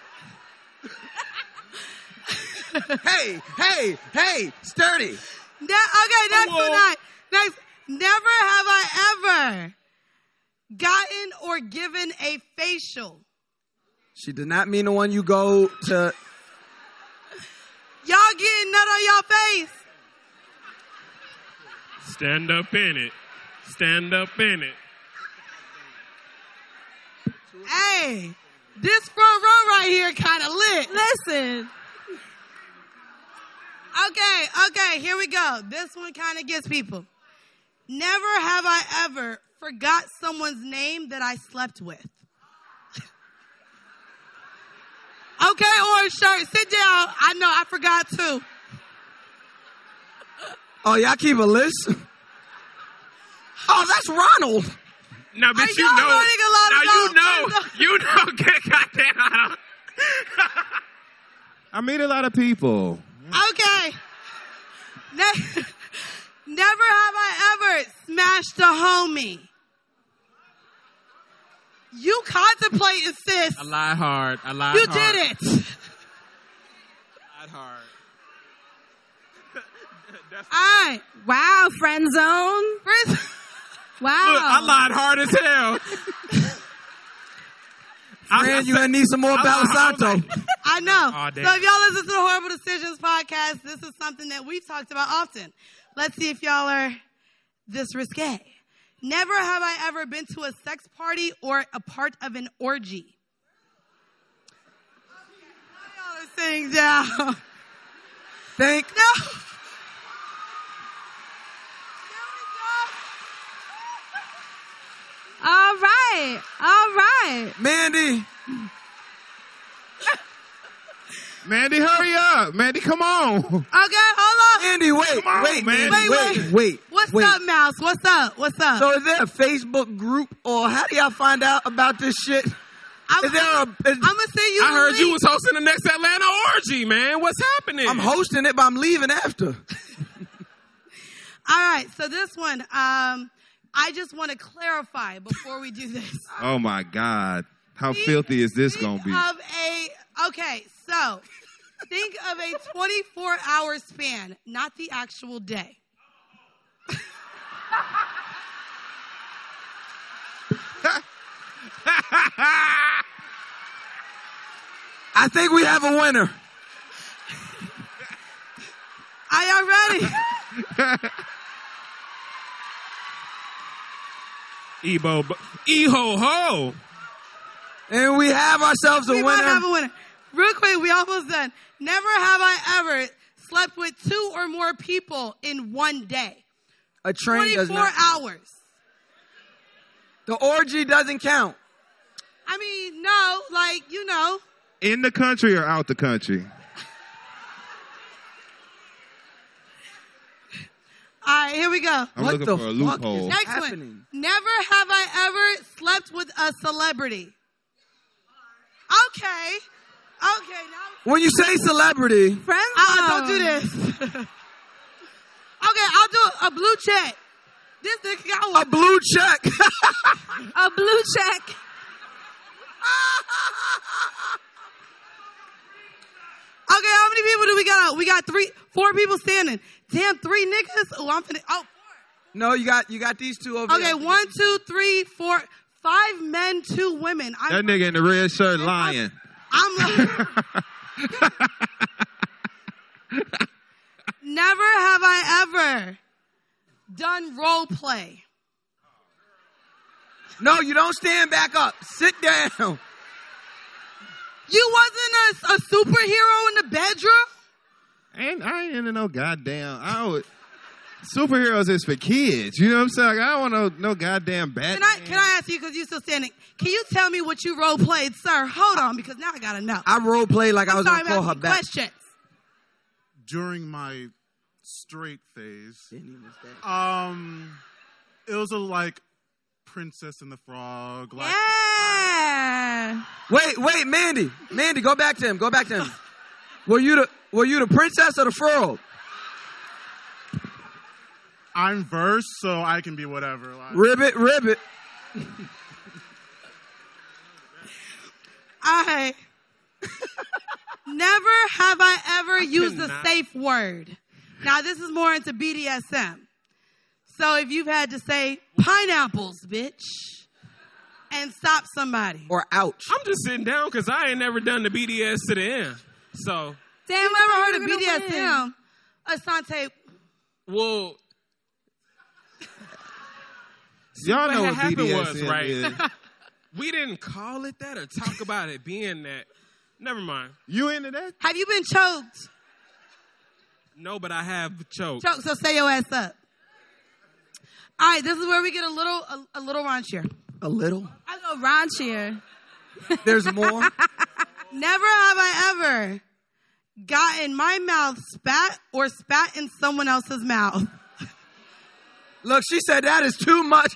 Hey, sturdy. Next one. Next. Never have I ever gotten or given a facial. She did not mean the one you go to. Y'all getting nut on y'all face. Stand up in it. Stand up in it. Hey, this front row right here kind of lit. Listen. Okay, here we go. This one kind of gets people. Never have I ever forgot someone's name that I slept with. Okay, orange shirt, sit down. I know, I forgot too. Oh, y'all keep a list? Oh, that's Ronald. No, but you know. You know, goddamn. I meet a lot of people. Okay. Never have I ever smashed a homie. You contemplating, sis. I lied hard. You did it. Lied hard. All right. Wow, friend zone. Wow. Look, I lied hard as hell. Friend, you gonna need some more Palo Santo. I know. Oh, so if y'all listen to the Horrible Decisions podcast, this is something that we've talked about often. Let's see if y'all are this risque. Never have I ever been to a sex party or a part of an orgy. Y'all are sitting down. No. All right. Mandy, hurry up. Mandy, come on. Okay, hold on. Mandy, wait. What's up, Mouse? What's up? So is there a Facebook group, or how do y'all find out about this shit? I'm gonna send you. I heard link. you was hosting the next Atlanta orgy, man. What's happening? I'm hosting it, but I'm leaving after. All right, so this one, I just want to clarify before we do this. Oh my God. How filthy is this going to be? So think of a 24-hour span, not the actual day. I think we have a winner. Are y'all ready? E-ho-ho. And we have ourselves a winner. We might have a winner. Real quick, we almost done. Never have I ever slept with 2 or more people in one day. A train does 24 not. hours. The orgy doesn't count. I mean, no, like, you know. In the country or out the country? All right, here we go. I'm looking for a loophole. Next one. Never have I ever slept with a celebrity. Okay. Now. When you say celebrity, Don't do this. Okay, I'll do a blue check. This nigga got one. A blue check. A blue check. Okay, how many people do we got? We got 4 people standing. Damn, 3 niggas. Oh, I'm finna. Oh, 4. No, you got these 2 over Okay, there. 1, 2, 3, 4, 5 men, 2 women. That nigga in the red shirt lying. I'm like, never have I ever done role play. No, you don't stand back up. Sit down. You wasn't a superhero in the bedroom? I ain't into no goddamn. Superheroes is for kids. You know what I'm saying? Like, I don't want no goddamn Batman. Can I ask you, because you're still standing, can you tell me what you role played, sir? Hold on, because now I got to know. I role played like I was sorry, going to call her back. Questions. During my straight phase, it was like Princess and the Frog. Like, Yeah. Wait, Mandy, go back to him. Were you the princess or the frog? I'm versed, so I can be whatever. Like. Ribbit. Never have I ever used a safe word. Now, this is more into BDSM. So if you've had to say pineapples, bitch, and stop somebody. Or ouch. I'm just sitting down because I ain't never done the BDS to the end. So. Damn, you never heard of BDSM? Asante. Well. Y'all know what happened BDSM was, right? is. We didn't call it that or talk about it being that. Never mind. You into that? Have you been choked? No, but I have choked. Choke, so stay your ass up. All right, this is where we get a little raunchier. A little? I go raunchier. There's more? Never have I ever gotten my mouth spat or spat in someone else's mouth. Look, she said that is too much.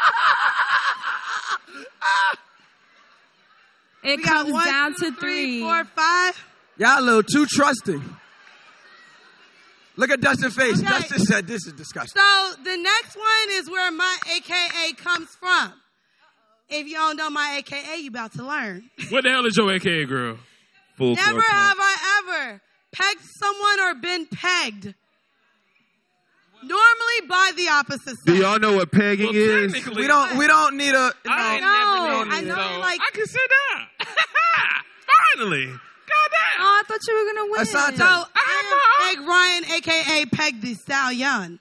It comes down to 3, 4, 5. Y'all a little too trusting. Look at Dustin's face. Okay. Dustin said this is disgusting. So the next one is where my AKA comes from. If you don't know my AKA, you about to learn. What the hell is your AKA, girl? Full Never have I ever pegged someone or been pegged. Normally by the opposite side. Do y'all know what pegging is? We don't need a. I know. Like I can sit down. Finally. Goddamn. Oh, I thought you were going to win. Asante. So I am Peg Ryan, a.k.a. Peg the Stallion.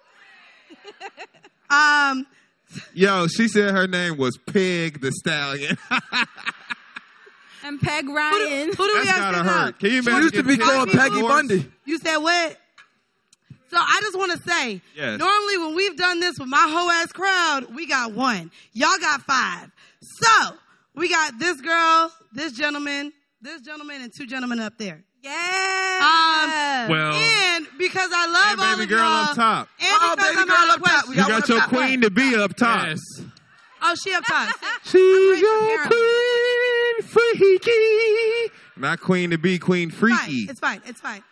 Yo, she said her name was Peg the Stallion. And Peg Ryan. Who do we That's have gotta sitting hurt. up? Can you She imagine? used to be getting called pegged Peggy before? Bundy. You said what? So I just want to say, Yes. normally when we've done this with my whole ass crowd, we got 1. Y'all got 5. So we got this girl, this gentleman, and 2 gentlemen up there. Yeah. Well. And because I love And all baby of girl y'all, up top. and Oh, because baby I'm girl out up of top. question. We You got one got your up top. queen to be up top. Yes. Oh, she up top. She's your queen freaky. Not queen to be, queen freaky. It's fine.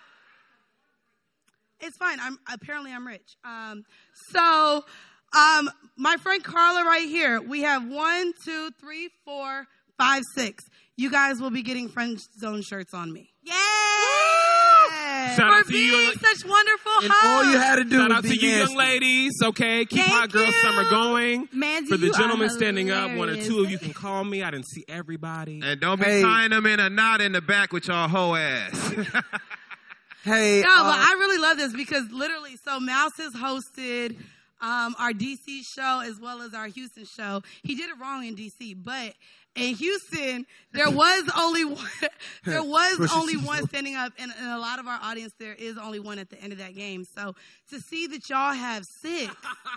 I'm rich. So my friend Carla right here, we have 1, 2, 3, 4, 5, 6. You guys will be getting Friend Zone shirts on me. Yay! Shout out For to you. being such wonderful And hosts. all you had to do Shout was out be to you nasty. young ladies, okay? Keep Thank Hot Girl you. Summer going. Mandy, For the you are gentlemen standing up, 1 or hilarious. 2 of you can call me. I didn't see everybody. And don't be Hey. tying them in a knot in the back with y'all hoe ass. Hey, No, but I really love this because literally, so Mouse has hosted our DC show as well as our Houston show. He did it wrong in DC, but in Houston, there was only one. There was only one standing up, and in a lot of our audience, there is only one at the end of that game. So to see that y'all have 6,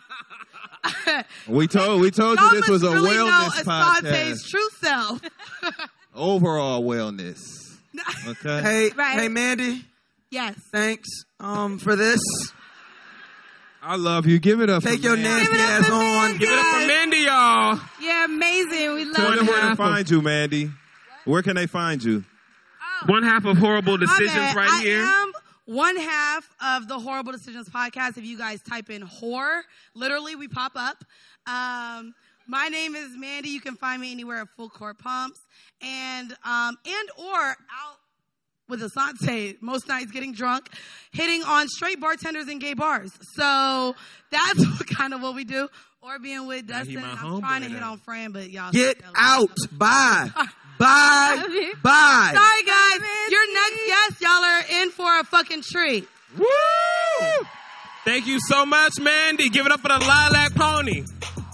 we told you this was a really wellness know Asante's podcast. true self. Overall wellness. Okay. Hey, Mandy. Yes. Thanks for this. I love you. Give it up. Take for your Mandy. nasty ass on. Give it up for Mandy, y'all. You're amazing. We love Tell them where to you. find you, Mandy. Where can they find you? One half of Horrible My Decisions bad. right here. I am one half of the Horrible Decisions podcast. If you guys type in horror, literally we pop up. My name is Mandy. You can find me anywhere at Full Court Pumps and or out with Asante most nights getting drunk, hitting on straight bartenders in gay bars. So that's kind of what we do. Or being with Dustin. I'm trying to hit on Fran, but y'all Get out. Bye. Bye. Bye. Sorry, guys. Your next guest, y'all are in for a fucking treat. Woo! Thank you so much, Mandy. Give it up for the Lilac Pony.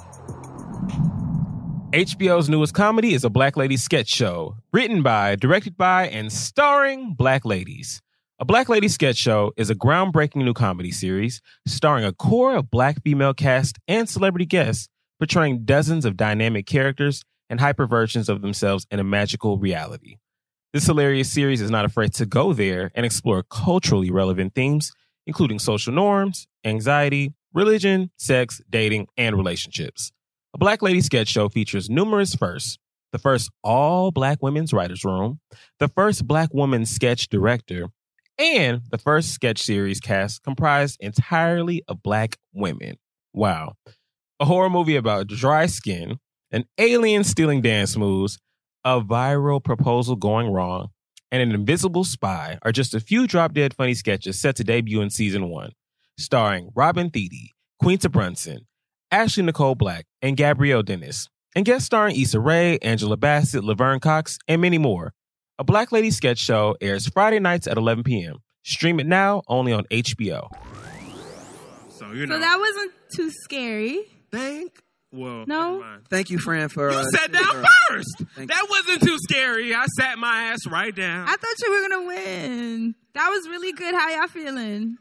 HBO's newest comedy is a Black Lady sketch show, written by, directed by, and starring Black ladies. A Black Lady sketch show is a groundbreaking new comedy series starring a core of Black female cast and celebrity guests, portraying dozens of dynamic characters and hyper versions of themselves in a magical reality. This hilarious series is not afraid to go there and explore culturally relevant themes, including social norms, anxiety, religion, sex, dating, and relationships. A Black Lady sketch show features numerous firsts: the first all-Black women's writers' room, the first Black woman sketch director, and the first sketch series cast comprised entirely of Black women. Wow. A horror movie about dry skin, an alien stealing dance moves, a viral proposal going wrong, and an invisible spy are just a few drop-dead funny sketches set to debut in season 1, starring Robin Thede, Quinta Brunson, Ashley Nicole Black, and Gabrielle Dennis, and guest starring Issa Rae, Angela Bassett, Laverne Cox, and many more. A Black Lady sketch show airs Friday nights at 11 p.m. Stream it now only on HBO. So that wasn't too scary. Well, no. Thank you, Fran, for... You sat down first. That wasn't too scary. I sat my ass right down. I thought you were going to win. That was really good. How y'all feeling?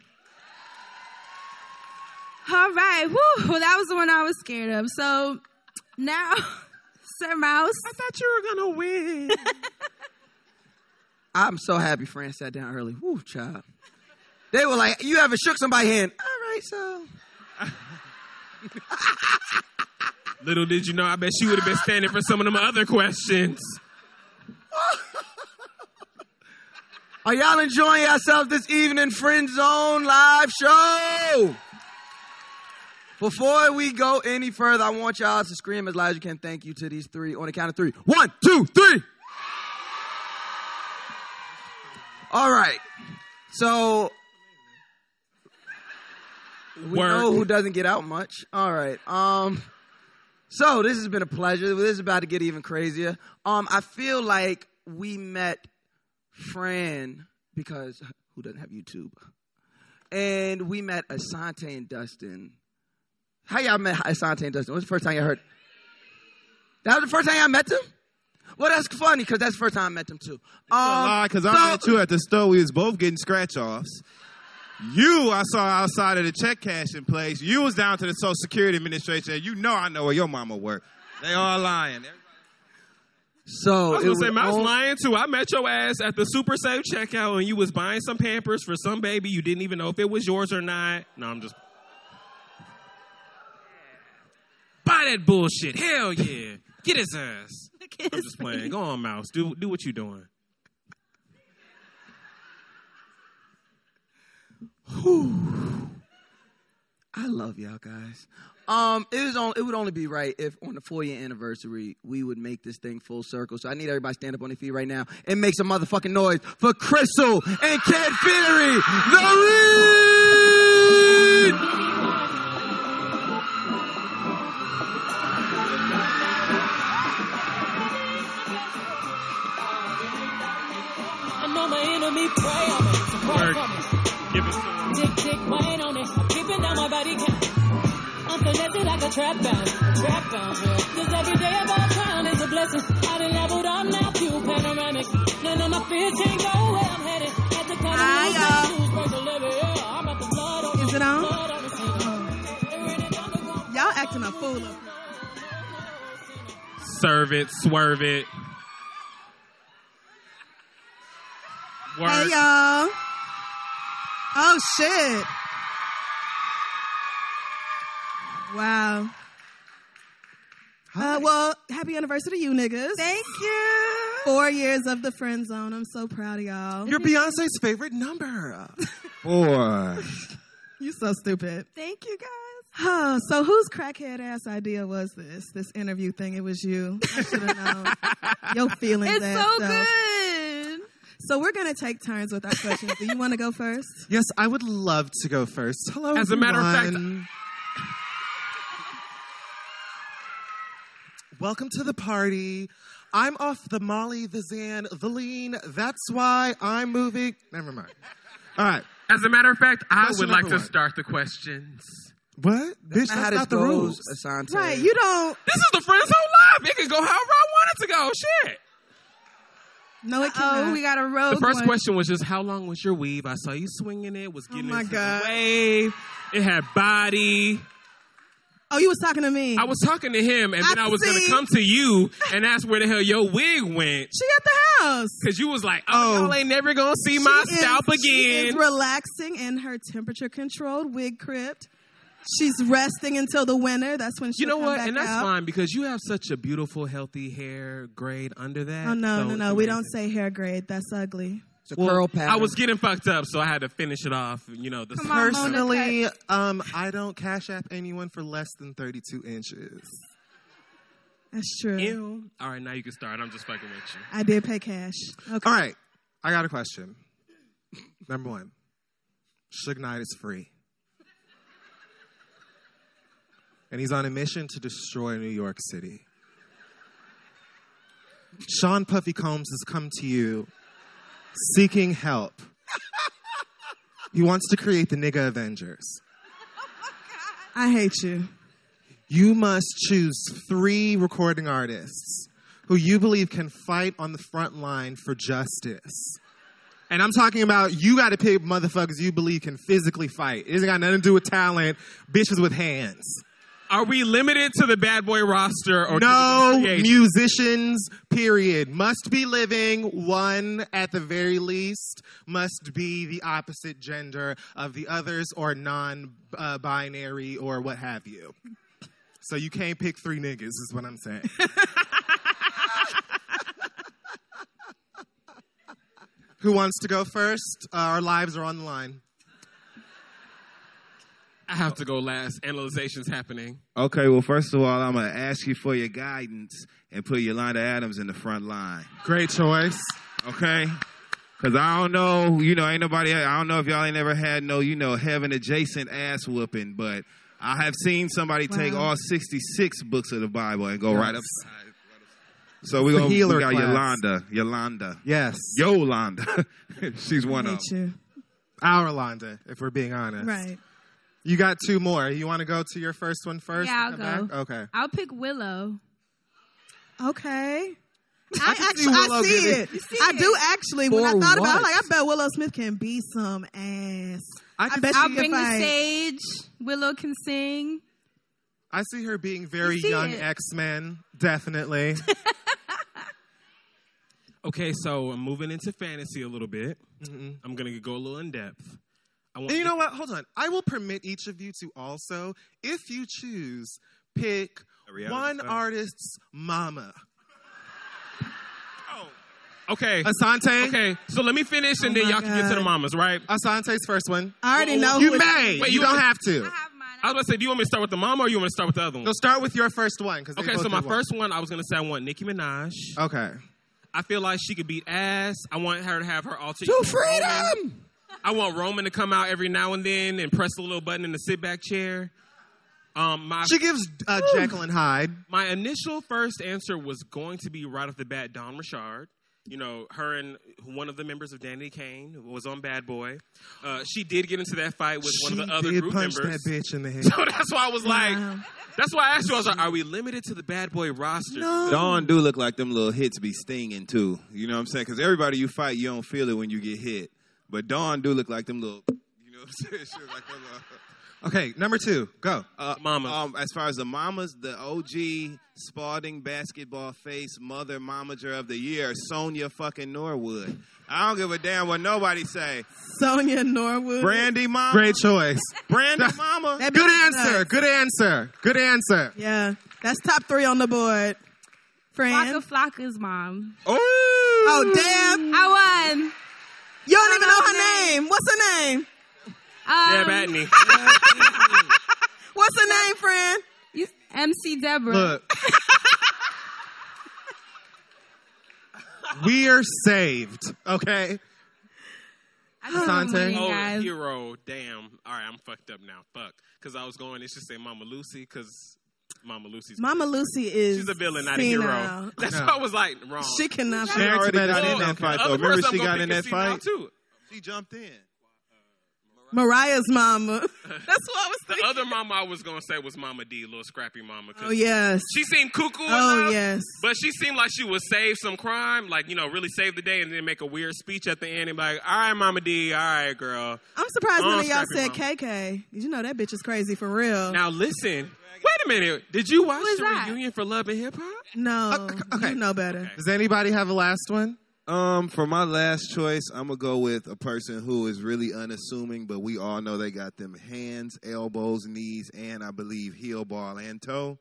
All right. Whew. Well, that was the one I was scared of. So now, Sir Mouse. I thought you were going to win. I'm so happy Fran sat down early. Woo, child. They were like, you haven't shook somebody's hand. All right, so... Little did you know, I bet she would have been standing for some of them other questions. Are y'all enjoying yourselves this evening, Friend Zone live show? Before we go any further, I want y'all to scream as loud as you can. Thank you to these three on the count of 3. 1, 2, 3. All right. So we know who doesn't get out much. All right. So this has been a pleasure. This is about to get even crazier. I feel like we met Fran because who doesn't have YouTube? And we met Asante and Dustin. How y'all met Asante and Dustin? What's the first time you heard? That was the first time I met them? Well, that's funny because that's the first time I met them too. It's a lie because I met you at the store. We was both getting scratch-offs. You, I saw outside of the check cashing place. You was down to the Social Security Administration. You know I know where your mama worked. They all lying. So I was going to say, I was lying too. I met your ass at the Super Safe checkout and you was buying some Pampers for some baby. You didn't even know if it was yours or not. No, I'm just... Buy that bullshit. Hell yeah. Get his ass. I'm just playing. Go on, Mouse. Do what you doing. Whew. I love y'all guys. It would only be right if on the 4-year anniversary we would make this thing full circle. So I need everybody to stand up on their feet right now and make some motherfucking noise for Crystal and Kid Theory, the Read. I know my enemy pray on me, so pray for me. Give it to him. Tick, tick, wait on it. I'm keeping down my body count. I'm finessing like a trap bound, yeah. Cause every day above ground is a blessing. I done leveled up now, few panoramic. None of my fears can't go where I'm headed. At the kind of Is it on? Y'all acting a fool. Serve it, swerve it. Work. Hey, y'all. Oh, shit. Wow. Well, happy anniversary to you niggas. Thank you. 4 years of the friend zone. I'm so proud of y'all. You're Beyonce's favorite number. 4. You so stupid. Thank you, guys. Oh, so whose crackhead ass idea was this interview thing? It was you. I should have known. Your feelings. It's ass so self. good. So we're going to take turns with our questions. Do you want to go first? Yes, I would love to go first. Hello, As a matter of fact, everyone. Welcome to the party. I'm off the Molly, the Xan, the Lean. That's why I'm moving. Never mind. All right. As a matter of fact, I Question would like number to one. start the questions. What? Bitch, that's not the rules. Asante. Right, you don't. This is the Friends Zone Live. It can go however I want it to go. Shit. No, it Oh, cannot. we got a rogue The first one. question was just, how long was your weave? I saw you swinging it, was getting my into God. the wave. It had body. Oh, you was talking to me. I was talking to him, and then I was going to see. come to you and ask where the hell your wig went. She at the house. Because you was like, y'all ain't never going to see my scalp She is again. relaxing in her temperature-controlled wig crypt. She's resting until the winter. That's when she'll You know come what? back And that's out. fine because you have such a beautiful, healthy hair grade under that. Oh, no, So no, it's no. We don't amazing. say hair grade. That's ugly. It's a curl pattern. I was getting fucked up, so I had to finish it off. You know, the Come on, Personally, I don't cash app anyone for less than 32 inches. That's true. Ew. All right, now you can start. I'm just fucking with you. I did pay cash. Okay. All right. I got a question. Number 1. Suge Knight is free. And he's on a mission to destroy New York City. Sean Puffy Combs has come to you seeking help. He wants to create the nigga Avengers. I hate you. You must choose 3 recording artists who you believe can fight on the front line for justice. And I'm talking about you got to pick motherfuckers you believe can physically fight. It ain't got nothing to do with talent. Bitches with hands. Are we limited to the Bad Boy roster? Or No to the musicians, period. Must be living, one at the very least. Must be the opposite gender of the others or non-binary or what have you. So you can't pick 3 niggas is what I'm saying. Who wants to go first? Our lives are on the line. I have to go last. Analyzation's happening. Okay, well, first of all, I'm going to ask you for your guidance and put Yolanda Adams in the front line. Great choice. Okay? Because I don't know, ain't nobody, I don't know if y'all ain't never had no, heaven-adjacent ass whooping, but I have seen somebody take all 66 books of the Bible and go right upside. So we got Yolanda. Yes. Yolanda. She's one of them. Our Yolanda, if we're being honest. Right. You got 2 more. You want to go to your first one first? Yeah, I'll and go. come back? Okay. I'll pick Willow. Okay. I can see Willow I see getting- it. I do actually. When I For thought about it, what? I bet Willow Smith can be some ass. I bet I'll she bring can the fight. stage. Willow can sing. I see her being very You see young it. X-Men. Definitely. Okay, so I'm moving into fantasy a little bit. I'm going to go a little in depth. And you know what? Hold on. I will permit each of you to also, if you choose, pick one artist's mama. Okay. Asante. Okay, so let me finish and then y'all can get to the mamas, right? Asante's first one. I already know. You who it may. is. Wait, you you don't want- have to. I was about to say, do you want me to start with the mama or you want me to start with the other one? So start with your first one. Okay, so my first one, I was going to say I want Nicki Minaj. Okay. I feel like she could beat ass. I want her to have her alter To ego freedom! Roman. I want Roman to come out every now and then and press a little button in the sit back chair. She gives Jekyll and Hyde. My initial first answer was going to be right off the bat Dawn Richard. You know, her and one of the members of Danny Kane who was on Bad Boy. She did get into that fight with one of the other did group punch members. that bitch in the head. So that's why I was like, that's why I asked you, I was like, are we limited to the Bad Boy roster? Dawn do look like them little hits be stinging too. You know what I'm saying? Because everybody you fight, you don't feel it when you get hit. But Dawn do look like them little, you know what I'm saying? She was like them little... Okay, number 2, go. Mama. As far as the mamas, the OG Spalding basketball face mother momager of the year, Sonia fucking Norwood. I don't give a damn what nobody say. Sonia Norwood. Brandy mama. Great choice. Brandy mama. Good answer. Good answer. Good answer. Yeah, that's top 3 on the board. Fran. Flocka's mom. Oh, damn. I won. You don't even know her name. What's her name? Yeah, Batney. What's her name, Fran? MC Deborah. Look. We're saved, okay? Asante. Oh, hero. Damn. All right, I'm fucked up now. Fuck. Because I was going, it should say Mama Lucy, because Mama Lucy's... Mama Lucy is... She's a villain, not a hero. That's why I was like, wrong. She cannot... She already got in that fight, though. Remember she got in that fight? Too. She jumped in. Mariah's mama. That's what I was thinking. The other mama I was going to say was Mama D, little scrappy mama. Oh, yes. She seemed cuckoo Oh, enough, yes. but she seemed like she would save some crime, like, you know, really save the day and then make a weird speech at the end and be like, all right, Mama D, all right, girl. I'm surprised none of y'all Scrappy said KK. You know that bitch is crazy for real. Now, listen. Wait a minute. Did you watch Who is the that? reunion for Love and Hip Hop? No. You know better. Does anybody have a last one? For my last choice, I'm going to go with a person who is really unassuming, but we all know they got them hands, elbows, knees, and I believe heel, ball, and toe.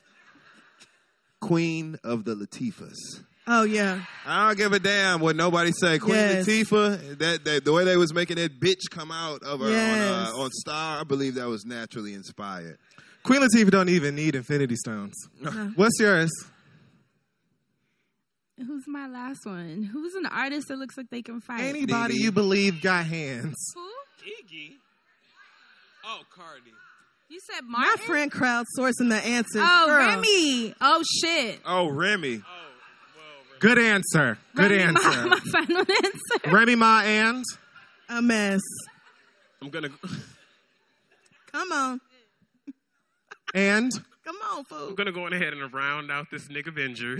Queen of the Latifahs. Oh, yeah. I don't give a damn what nobody say. Queen Yes. Latifah, that the way they was making that bitch come out of her Yes. on Star, I believe that was naturally inspired. Queen Latifah don't even need Infinity Stones. What's yours? Who's my last one? Who's an artist that looks like they can fight? Anybody you believe got hands. Iggy. Oh, Cardi. You said My Martin? friend crowdsourcing the answers. Oh, Girl. Remy. Oh, shit. Oh, Remy. Good answer. Good Remy Ma, answer. my final answer. Remy Ma and? A mess. I'm going to... Come on. And? Come on, fool. I'm going to go ahead and round out this Nick Avengers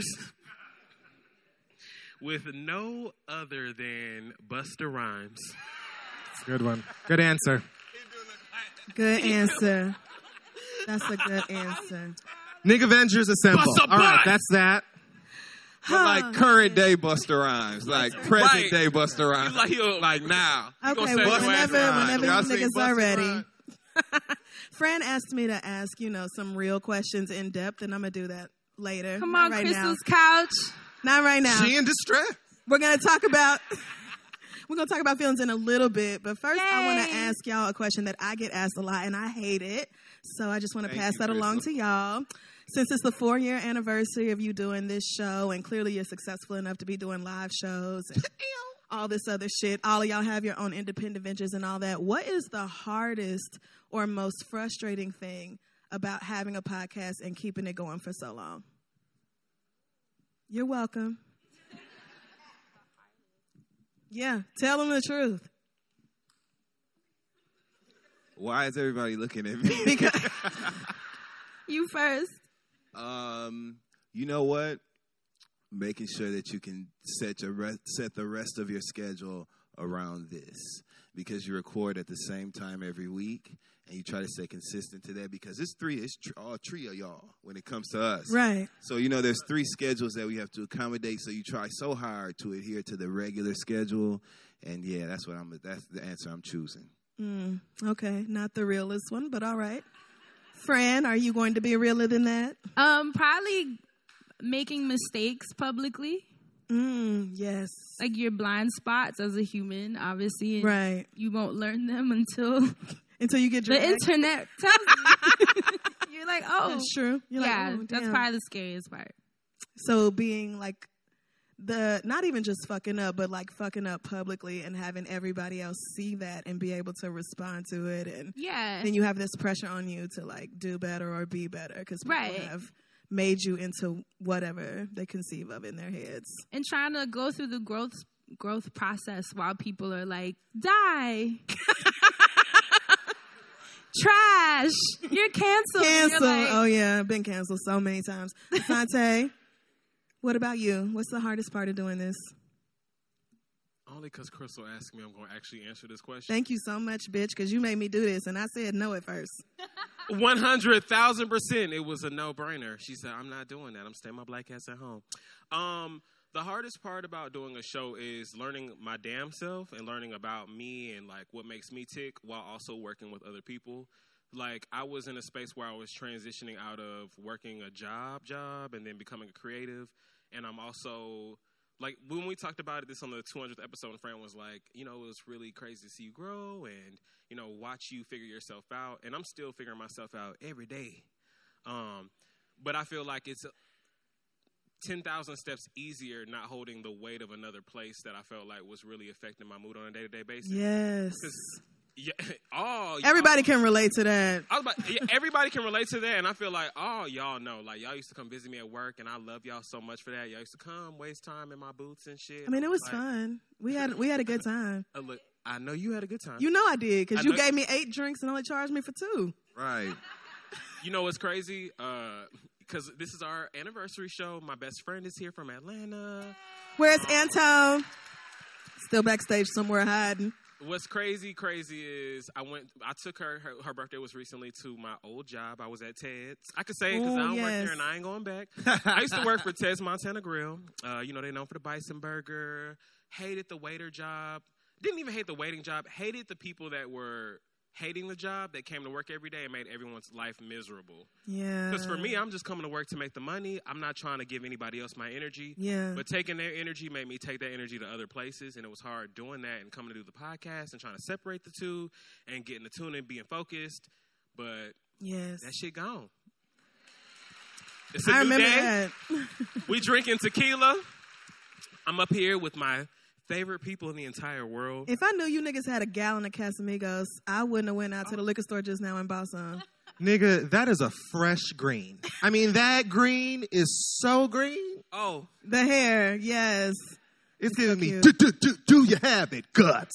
with no other than Busta Rhymes. Good one. Good answer. Good answer. That's a good answer. Nick Avengers Assemble. Bust a All right, butt. that's that. But like current day Busta Rhymes, like present day Busta Rhymes, He's like, he'll, like now. Okay, Busta well, whenever Rhymes. you Y'all seen niggas Busta are ready. Rhymes? Fran asked me to ask, some real questions in depth, and I'm going to do that later. Come Not on, right Crystal's now. couch. Not right now. She in distress. We're going to talk about... We're going to talk about feelings in a little bit, but first I want to ask y'all a question that I get asked a lot, and I hate it. So I just want to pass that along to y'all. Since it's the 4-year anniversary of you doing this show, and clearly you're successful enough to be doing live shows and all this other shit, all of y'all have your own independent ventures and all that. What is the hardest or most frustrating thing about having a podcast and keeping it going for so long? You're welcome. Yeah, tell them the truth. Why is everybody looking at me? Because you first. You know what? Making sure that you can set the rest of your schedule around this, because you record at the same time every week, and you try to stay consistent to that, because it's all three of y'all when it comes to us. Right. So, there's 3 schedules that we have to accommodate, so you try so hard to adhere to the regular schedule, and yeah, that's the answer I'm choosing. Okay, not the realest one, but all right. Fran, are you going to be realer than that? Probably making mistakes publicly. Yes. Like your blind spots as a human, obviously. And right. You won't learn them until you get the dragged. internet tells you. You're like, oh. That's true. You're yeah, like, oh, that's damn. probably the scariest part. So being like not even just fucking up, but like fucking up publicly and having everybody else see that and be able to respond to it. And then you have this pressure on you to like do better or be better, because people have made you into whatever they conceive of in their heads. And trying to go through the growth process while people are like, die. Trash. You're canceled. Cancel. You're like, oh yeah, I've been canceled so many times. Sante, what about you? What's the hardest part of doing this? Only because Crystal asked me, I'm going to actually answer this question. Thank you so much, bitch, because you made me do this, and I said no at first. 100,000%. It was a no-brainer. She said, I'm not doing that. I'm staying my black ass at home. The hardest part about doing a show is learning my damn self and learning about me and like what makes me tick, while also working with other people. like I was in a space where I was transitioning out of working a job and then becoming a creative. And I'm also, like, when we talked about this on the 200th episode, and Fran was like, you know, it was really crazy to see you grow and, you know, watch you figure yourself out. And I'm still figuring myself out every day. But I feel like it's 10,000 steps easier not holding the weight of another place that I felt like was really affecting my mood on a day-to-day basis. Yes. Yeah, everybody can relate to that. Everybody can relate to that, and I feel like, y'all know. Like, y'all used to come visit me at work, and I love y'all so much for that. Y'all used to come, waste time in my booths and shit. I mean, it was fun. We had a good time. Look, I know you had a good time. You know I did, because you gave me 8 drinks and only charged me for 2. Right. You know what's crazy? Because this is our anniversary show. My best friend is here from Atlanta. Where's Anton? Still backstage somewhere hiding. What's crazy is I took her birthday was recently to my old job. I was at Ted's. I could say it because I don't work there and I ain't going back. I used to work for Ted's Montana Grill. You know, they're known for the bison burger. Hated the waiter job. Didn't even hate the waiting job. Hated the people that were hating the job that came to work every day and made everyone's life miserable. Yeah. Because for me, I'm just coming to work to make the money. I'm not trying to give anybody else my energy. Yeah. But taking their energy made me take that energy to other places, and it was hard doing that and coming to do the podcast and trying to separate the two and getting the tune and being focused. But that shit gone. It's a I new remember day. that. We drinking tequila. I'm up here with my favorite people in the entire world. If I knew you niggas had a gallon of Casamigos, I wouldn't have went out to the liquor store just now and bought some. Nigga, that is a fresh green. I mean, that green is so green. Oh. The hair, yes. It's giving me, do you have it, guts?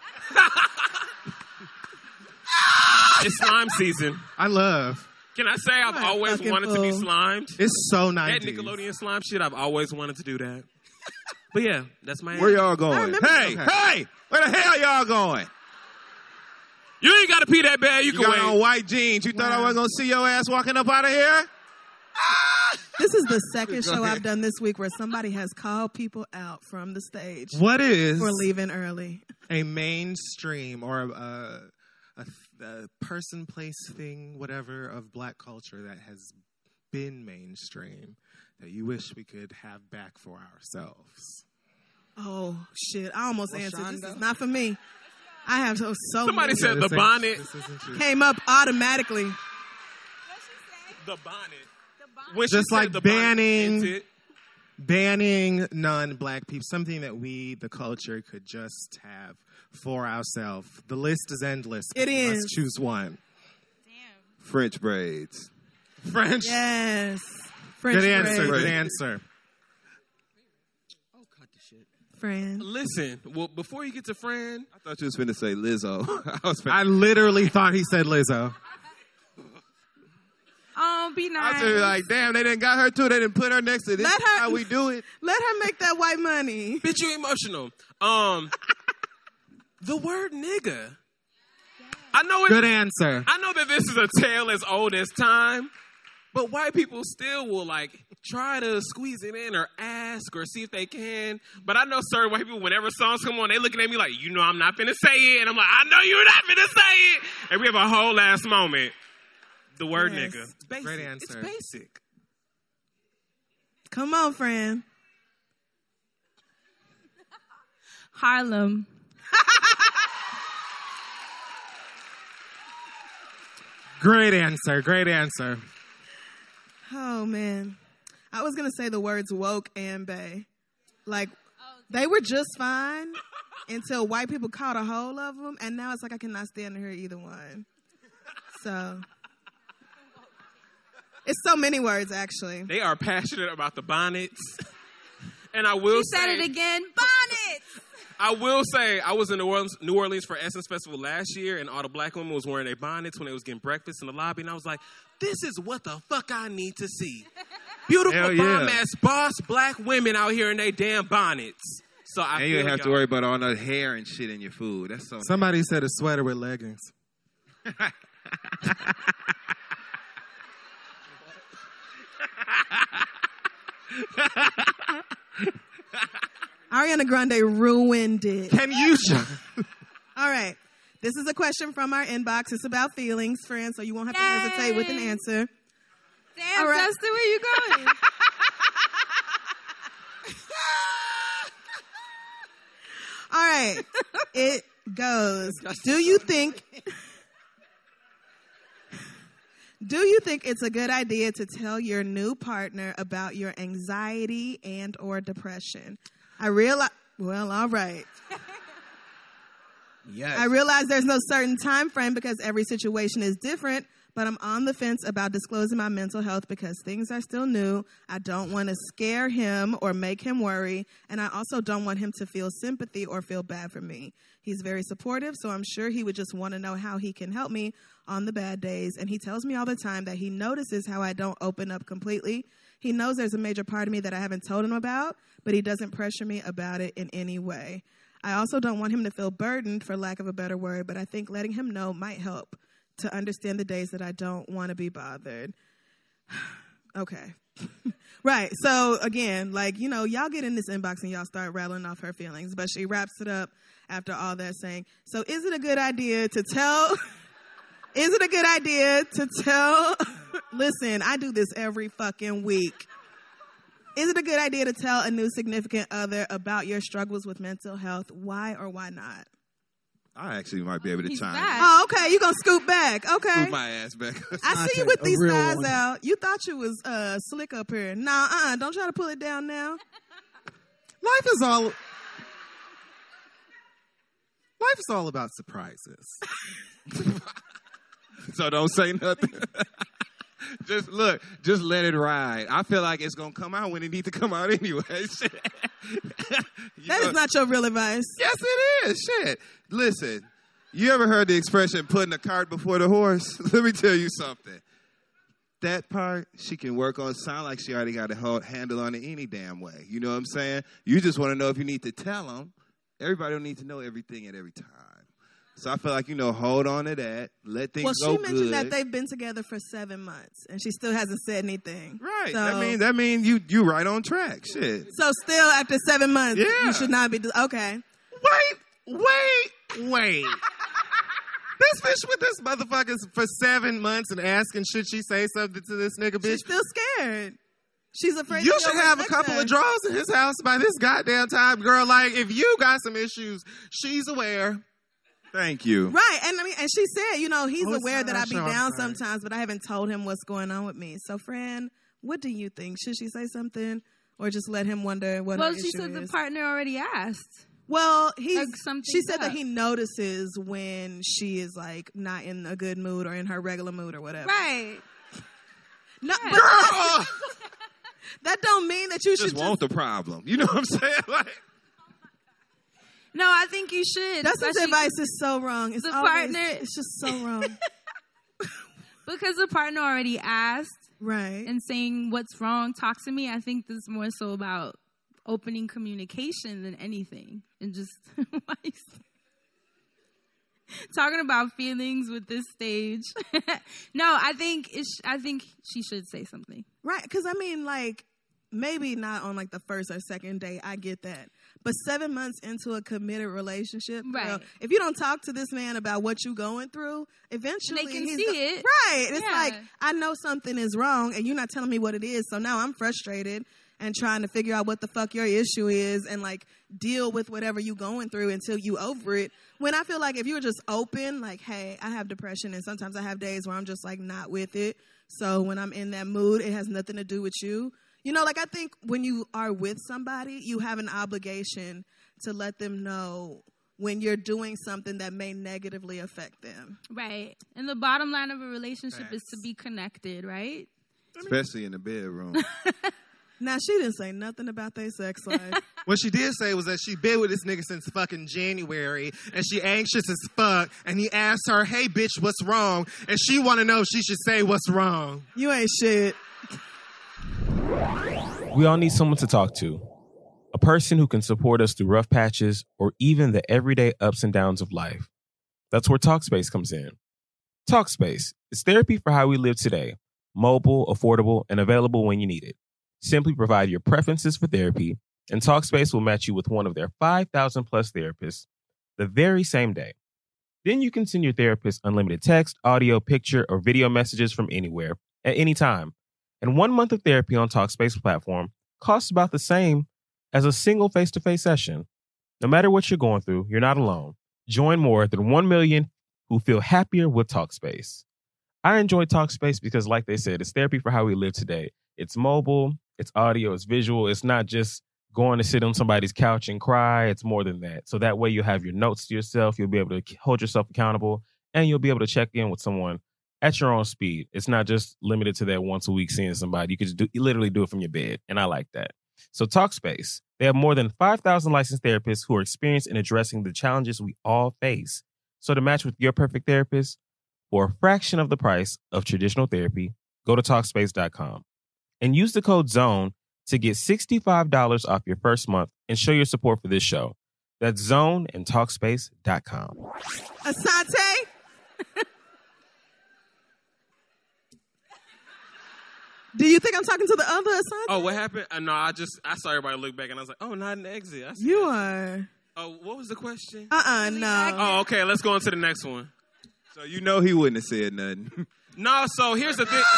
It's slime season. I love. Can I say I've always wanted to be slimed? It's so nice. That Nickelodeon slime shit, I've always wanted to do that. But yeah, that's my Where y'all going? Hey, where the hell y'all going? You ain't got to pee that bad. You can got wait. on white jeans. You thought I wasn't going to see your ass walking up out of here? This is the second show I've done this week where somebody has called people out from the stage. What is for leaving early? A mainstream or a person, place, thing, whatever of black culture that has been mainstream that you wish we could have back for ourselves? Oh, shit. I almost answered. This is not for me. I have so Somebody many. said the bonnet. Came up automatically. The bonnet. Just like banning non-black people, something that we, the culture, could just have for ourselves. The list is endless. It is. Let's choose one. French braids. French? Yes. French Good answer. braids. Good answer. Fran. Listen, well, before you get to Fran, I thought you was finna say Lizzo. I literally thought he said Lizzo. Oh, be nice. I was like, damn, they didn't got her too. They didn't put her next to this. Let her- How we do it? Let her make that white money. bitch, you emotional. The word nigga. I know Good answer. I know that this is a tale as old as time, but white people still will like try to squeeze it in or ask or see if they can. But I know certain white people, whenever songs come on, they looking at me like, you know, I'm not finna say it, and I'm like, I know you're not finna say it, and we have a whole ass moment. The word Yes. nigga. It's basic. Great answer. It's basic. Come on, Fran. Harlem. Great answer. Great answer. Oh, man. I was going to say the words woke and bae. Like, they were just fine until white people caught a hold of them, and now it's like I cannot stand to hear either one. So, it's so many words, actually. They are passionate about the bonnets. And I will She said it again. Bonnets. I will say, I was in New Orleans for Essence Festival last year, and all the black women was wearing their bonnets when they was getting breakfast in the lobby, and I was like, this is what the fuck I need to see. Beautiful, Hell yeah. bomb-ass, boss black women out here in their damn bonnets. So I And you feel ain't have to y'all. worry about all that hair and shit in your food. That's so Somebody said a sweater with leggings. Ariana Grande ruined it. Can you shut? All right. This is a question from our inbox. It's about feelings, friends, so you won't have to hesitate with an answer. Damn, Justin, where you going? All right. It goes. Do you think it's a good idea to tell your new partner about your anxiety and or depression? All right. Yes. I realize there's no certain time frame because every situation is different, but I'm on the fence about disclosing my mental health because things are still new. I don't want to scare him or make him worry, and I also don't want him to feel sympathy or feel bad for me. He's very supportive, so I'm sure he would just want to know how he can help me on the bad days, and he tells me all the time that he notices how I don't open up completely. He knows there's a major part of me that I haven't told him about, but he doesn't pressure me about it in any way. I also don't want him to feel burdened, for lack of a better word, but I think letting him know might help to understand the days that I don't want to be bothered. Okay. Right. So, again, y'all get in this inbox and y'all start rattling off her feelings, but she wraps it up after all that saying, so is it a good idea to tell... Listen, I do this every fucking week. Is it a good idea to tell a new significant other about your struggles with mental health? Why or why not? I actually might be able to chime in. Oh, okay. You're going to scoot back. Okay. Scoot my ass back. I see you with these thighs out. You thought you was slick up here. Nah, don't try to pull it down now. Life is all about surprises. So don't say nothing. Just let it ride. I feel like it's going to come out when it needs to come out anyway. Shit. That is not your real advice. Yes, it is. Shit. Listen, you ever heard the expression putting the cart before the horse? Let me tell you something. That part, she can work on. Sound like she already got a handle on it any damn way. You know what I'm saying? You just want to know if you need to tell them. Everybody don't need to know everything at every time. So I feel like, hold on to that. Let things go good. Well, she mentioned that they've been together for 7 months, and she still hasn't said anything. Right. So, that mean you right on track. Shit. So still after 7 months, you should not be... Okay. Wait. This bitch with this motherfucker for 7 months and asking should she say something to this nigga bitch? She's still scared. She's afraid. You should have a couple of drawers in his house by this goddamn time, girl. Like, if you got some issues, she's aware. Thank you. Right. And she said, he's aware that I be down sometimes, but I haven't told him what's going on with me. So, Fran, what do you think? Should she say something or just let him wonder what her issue is? Well, she said the partner already asked. Well, she said that he notices when she is not in a good mood or in her regular mood or whatever. Right. No, but that don't mean that you should just want the problem. You know what I'm saying? No, I think you should. Dustin's advice is so wrong. It's it's just so wrong. Because the partner already asked, right, and saying what's wrong, talk to me. I think this is more so about opening communication than anything, and just talking about feelings with this stage. No, I think she should say something, right? Because maybe not on the first or second date. I get that. But 7 months into a committed relationship, right? Girl, if you don't talk to this man about what you're going through, eventually they can see it. Right. It's I know something is wrong and you're not telling me what it is. So now I'm frustrated and trying to figure out what the fuck your issue is and deal with whatever you're going through until you over it. When I feel like if you were just open, hey, I have depression and sometimes I have days where I'm just not with it. So when I'm in that mood, it has nothing to do with you. I think when you are with somebody, you have an obligation to let them know when you're doing something that may negatively affect them. Right. And the bottom line of a relationship is to be connected, right? Especially in the bedroom. Now, she didn't say nothing about their sex life. What she did say was that she been with this nigga since fucking January, and she anxious as fuck, and he asked her, hey, bitch, what's wrong? And she want to know if she should say what's wrong. You ain't shit. We all need someone to talk to. A person who can support us through rough patches or even the everyday ups and downs of life. That's where Talkspace comes in. Talkspace is therapy for how we live today. Mobile, affordable, and available when you need it. Simply provide your preferences for therapy, and Talkspace will match you with one of their 5,000 plus therapists the very same day. Then you can send your therapist unlimited text, audio, picture, or video messages from anywhere at any time. And 1 month of therapy on Talkspace platform costs about the same as a single face-to-face session. No matter what you're going through, you're not alone. Join more than 1 million who feel happier with Talkspace. I enjoy Talkspace because, like they said, it's therapy for how we live today. It's mobile, it's audio, it's visual. It's not just going to sit on somebody's couch and cry. It's more than that. So that way you have your notes to yourself. You'll be able to hold yourself accountable, and you'll be able to check in with someone at your own speed. It's not just limited to that once a week seeing somebody. You could just literally do it from your bed, and I like that. So Talkspace, they have more than 5,000 licensed therapists who are experienced in addressing the challenges we all face. So to match with your perfect therapist for a fraction of the price of traditional therapy, go to Talkspace.com and use the code ZONE to get $65 off your first month and show your support for this show. That's ZONE and Talkspace.com. Asante? Do you think I'm talking to the other Asante? Oh, what happened? No, I saw everybody look back and I was like, oh, not an exit. You are. Oh, what was the question? No. Oh, okay, let's go on to the next one. So you know he wouldn't have said nothing. No, so here's the thing.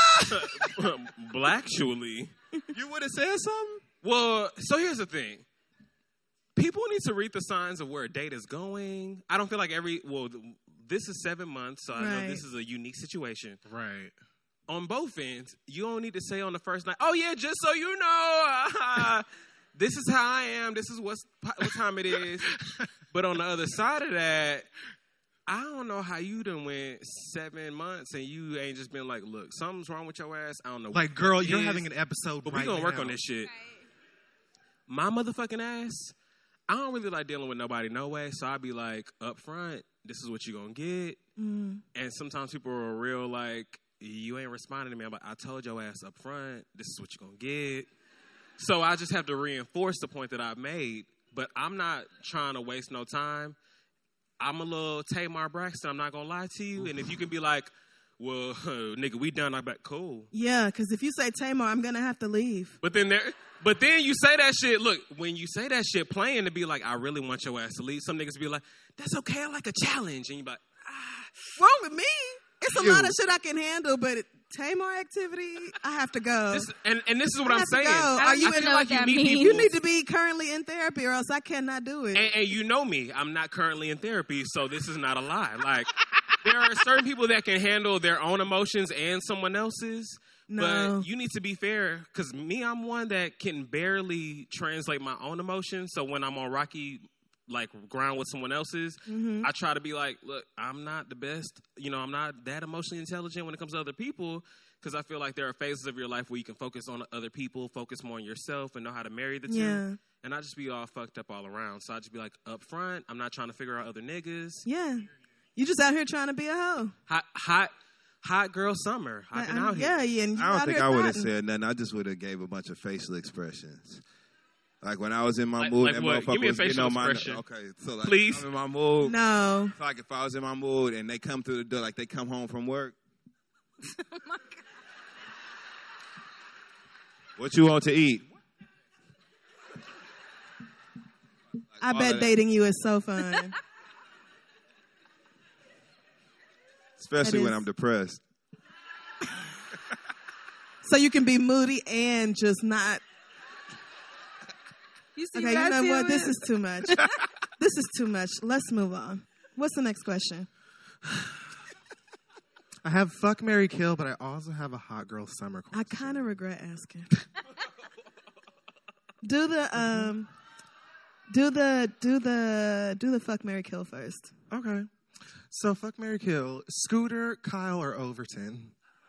Blacktually. You would have said something? Well, so here's the thing. People need to read the signs of where a date is going. I don't feel like this is 7 months, so I know this is a unique situation. Right. On both ends, you don't need to say on the first night, oh, yeah, just so you know, this is how I am. This is what time it is. But on the other side of that, I don't know how you done went 7 months and you ain't just been like, look, something's wrong with your ass. I don't know. Like, girl, you're having an episode but right we gonna now. work on this shit. My motherfucking ass, I don't really like dealing with nobody no way. So I be like, up front, this is what you gonna get. Mm. And sometimes people are real like, you ain't responding to me. I'm like, I told your ass up front, this is what you're gonna get. So I just have to reinforce the point that I made. But I'm not trying to waste no time. I'm a little Tamar Braxton. I'm not going to lie to you. And if you can be like, well, nigga, we done. I'm like, cool. Yeah, because if you say Tamar, I'm going to have to leave. But then you say that shit. Look, when you say that shit playing to be like, I really want your ass to leave. Some niggas be like, that's okay. I like a challenge. And you be like, wrong with me? It's a lot of shit I can handle, but Tamar activity, I have to go. This is what I'm saying. Are you I feel like you meet people. You need to be currently in therapy or else I cannot do it. And you know me. I'm not currently in therapy, so this is not a lie. Like, there are certain people that can handle their own emotions and someone else's. No. But you need to be fair, because I'm one that can barely translate my own emotions. So when I'm on rocky ground with someone else's, I try to be like, look, I'm not the best. I'm not that emotionally intelligent when it comes to other people, because I feel like there are phases of your life where you can focus on other people, focus more on yourself, and know how to marry the two. Yeah. And I just be all fucked up all around. So I just be like, up front, I'm not trying to figure out other niggas. Yeah. You just out here trying to be a hoe. Hot girl summer. I've been out here. Yeah, and I don't think I would have said nothing. I just would have gave a bunch of facial expressions. Like when I was in my mood, like that what? motherfucker Give me a was facial getting on my expression. okay. So like, please. I'm in my mood. No. So like if I was in my mood and they come through the door, like they come home from work. Oh my God. What you want to eat? I bet dating you is so fun. Especially when I'm depressed. So you can be moody and just not. Okay, you know what? This is too much. This is too much. Let's move on. What's the next question? I have fuck, marry, kill, but I also have a hot girl summer question. I kind of regret asking. Do the fuck, marry, kill first. Okay. So fuck, marry, kill. Scooter, Kyle, or Overton?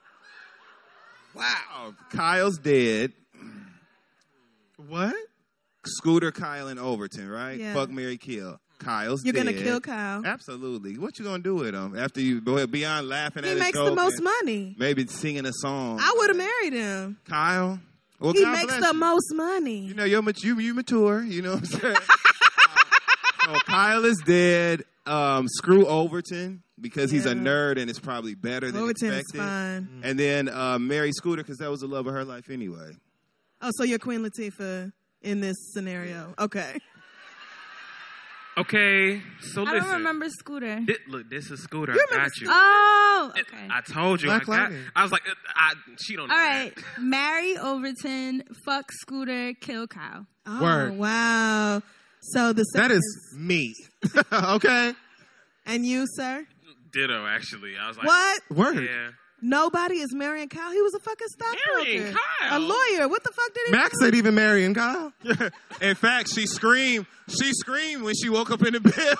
Wow. Kyle's dead. What? Scooter, Kyle, and Overton, right? Yeah. Fuck, marry, kill. Kyle's You're dead. going to kill Kyle? Absolutely. What you going to do with him? After you, beyond laughing at He his makes joke the most and money. maybe singing a song. I would have married him. Kyle? Well, He God makes bless the you. most money. You know, you mature. You know what I'm saying? So Kyle is dead. Screw Overton because he's a nerd and it's probably better than Overton is expected. fine. And then marry Scooter because that was the love of her life anyway. Oh, so you're Queen Latifah in this scenario. Okay. Okay, so I listen. don't remember Scooter. Look, this is Scooter. You I remember got you. Oh, okay. I told you. Black Lightning. I was like, she don't know All that. right. Marry Overton, fuck Scooter, kill Kyle. Oh, Word. wow. So the That is me. Okay? And you, sir? Ditto, actually. I was like, What? Word. Yeah. Nobody is marrying Kyle. He was a fucking stockbroker. Marrying Kyle? A lawyer. What the fuck did he Max do? said even marrying Kyle. In fact, she screamed. She screamed when she woke up in the bed.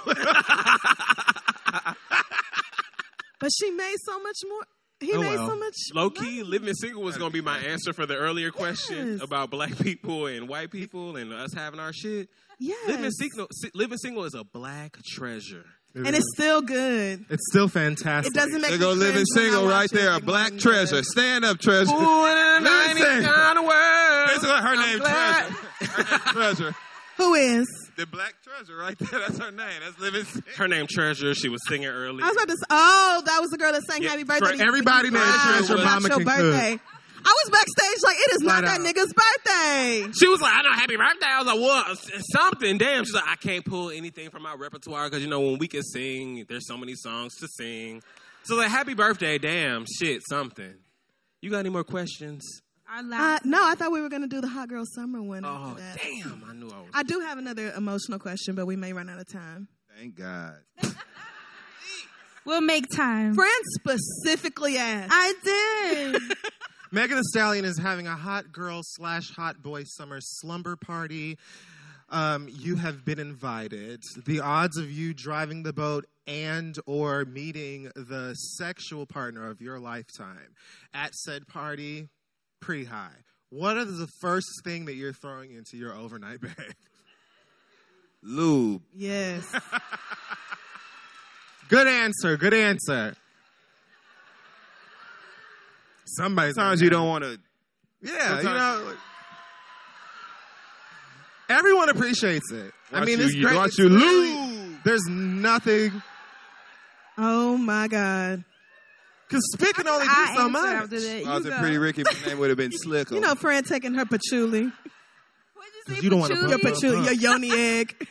But she made so much more. He Oh, made well. so much. Low key, living single was going to be my answer for the earlier question about black people and white people and us having our shit. Yes. Living single is a black treasure. And it's still good. It's still fantastic. It doesn't make They me go living cringe when I single watch right it. there. A black treasure. Stand up, treasure. Ooh, in a 90s kind of world. This is her name, glad. Treasure. Who is? The black treasure right there. That's her name. That's living single. Her name Treasure. She was singing earlier. I was about to say, oh, that was the girl that sang Happy Birthday. For everybody named Treasure, Not Mama your can birthday. cook. I was backstage like, it is not Flat that out. nigga's birthday. She was like, I know, happy birthday. I was like, what? Something. Damn. She's like, I can't pull anything from my repertoire because, when we can sing, there's so many songs to sing. So, like, happy birthday. Damn. Shit. Something. You got any more questions? No, I thought we were going to do the Hot Girl Summer one. Oh, after that. damn. I knew I was. I do have another emotional question, but we may run out of time. Thank God. We'll make time. Friends specifically asked. I did. Megan Thee Stallion is having a hot girl / hot boy summer slumber party. You have been invited. The odds of you driving the boat and or meeting the sexual partner of your lifetime at said party, pretty high. What is the first thing that you're throwing into your overnight bag? Lube. Yes. Good answer. Good answer. Sometimes you don't want to. Yeah, everyone appreciates it. It's you great. want It's you really- lube. There's nothing. Oh, my God. Because speaking only do so much. After that. If I was You a go. pretty Ricky, my name would have been Slicker. You know, Fran taking her patchouli. What'd You don't want to Your patchouli, your yoni egg.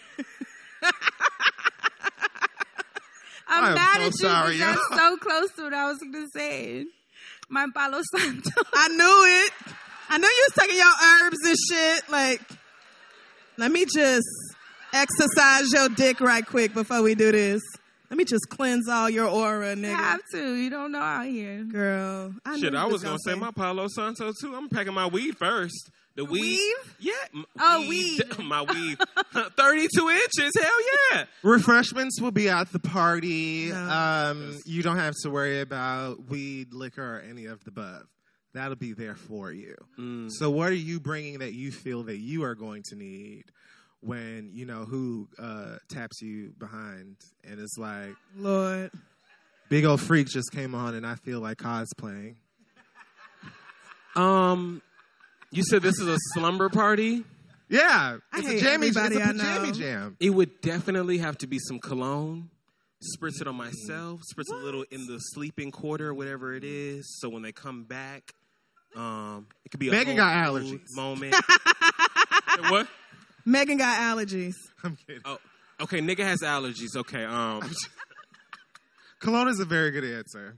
I'm I am mad so at you sorry, because yo. that's so close to what I was going to say. My Palo Santo. I knew it. I knew you was taking your herbs and shit. Like, let me just exercise your dick right quick before we do this. Let me just cleanse all your aura, nigga. You have to. You don't know out here. Girl. I Shit, knew I you was going to say my Palo Santo, too. I'm packing my weed first. The weed? Yeah. Weed. My weed. 32 inches. Hell yeah. Refreshments will be at the party. You don't have to worry about weed, liquor, or any of the above. That'll be there for you. So what are you bringing that you feel that you are going to need when, who taps you behind and it's like, Lord. Big Old Freak just came on and I feel like cosplaying. You said this is a slumber party? Yeah. I It's a hate jammy everybody I jammy know. jam. It would definitely have to be some cologne. Spritz it on myself. Spritz a little in the sleeping quarter, whatever it is. So when they come back, it could be a Megan whole got mood allergies. moment. What? Megan got allergies. I'm kidding. Oh, okay. Nigga has allergies. Okay. Cologne is a very good answer.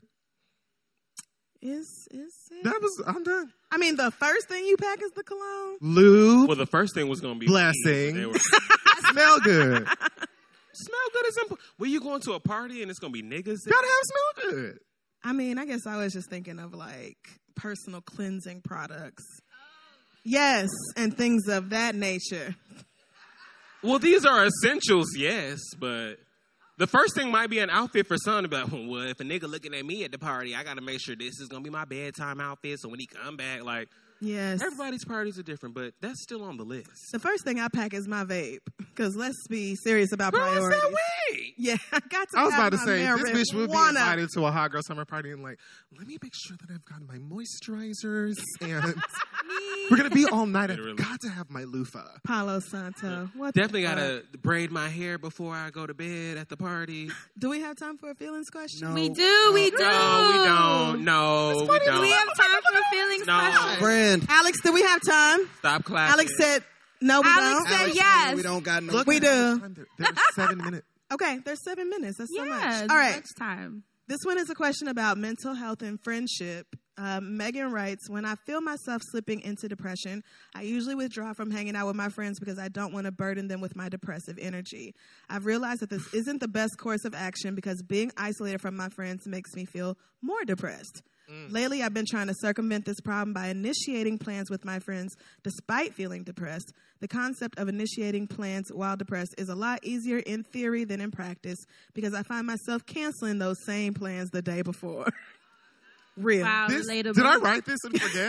Is it? I'm done. I mean, the first thing you pack is the cologne. Lube. Well, the first thing was going to be Blessing. weed, so they were- Smell good. Smell good is important. Were you going to a party and it's going to be niggas? Gotta have smell good. I mean, I guess I was just thinking of like personal cleansing products. Yes, and things of that nature. Well, these are essentials, yes, but the first thing might be an outfit for some to be like, well, if a nigga looking at me at the party, I got to make sure this is going to be my bedtime outfit. So when he come back, like, Yes. everybody's parties are different, but that's still on the list. The first thing I pack is my vape. Because let's be serious about Girl, priorities. it's that way. Yeah, I got to I was have about to my say, this bitch would be marijuana. invited to a hot girl summer party and like, let me make sure that I've got my moisturizers and we're going to be all night. I've Literally. got to have my loofah. Palo Santo. What Definitely the got fuck? to braid my hair before I go to bed at the party. Do we have time for a feelings question? We do. We do. No, we don't. No, we Do don't. we have time for a feelings No. question? Friend. Alex, do we have time? Stop clapping. Alex said, No, we Alex don't. said Alex yes. We don't got no. Look, we do. There's 7 minutes. Okay, there's 7 minutes. That's so much. Yeah, All right. much time. This one is a question about mental health and friendship. Megan writes, when I feel myself slipping into depression, I usually withdraw from hanging out with my friends because I don't want to burden them with my depressive energy. I've realized that this isn't the best course of action because being isolated from my friends makes me feel more depressed. Lately, I've been trying to circumvent this problem by initiating plans with my friends despite feeling depressed. The concept of initiating plans while depressed is a lot easier in theory than in practice because I find myself canceling those same plans the day before. Real. Wow, relatable. Did I write this and forget?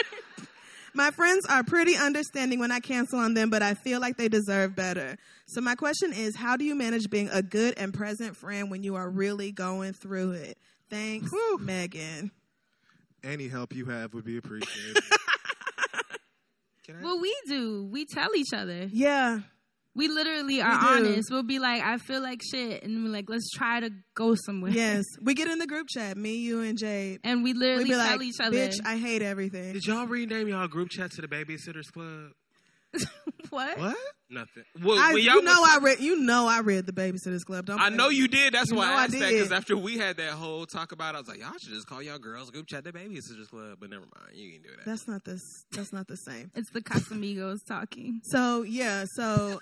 My friends are pretty understanding when I cancel on them, but I feel like they deserve better. So my question is, how do you manage being a good and present friend when you are really going through it? Thanks, Megan. Any help you have would be appreciated. Well, we do. We tell each other. Yeah. We literally are honest. We'll be like, I feel like shit. And we're like, let's try to go somewhere. Yes. We get in the group chat, me, you, and Jade. And we literally be tell like, each other. Bitch, I hate everything. Did y'all rename y'all group chat to the Babysitters Club? What? What? Nothing. Well, I when y'all I read the Babysitters Club. Don't I play know with you me. did. That's You why know I asked that, did. because after we had that whole talk about it, I was like, y'all should just call y'all girls group chat the Babysitters Club. But never mind. You can do that. That's not the same. It's the Casamigos talking. So, yeah. So,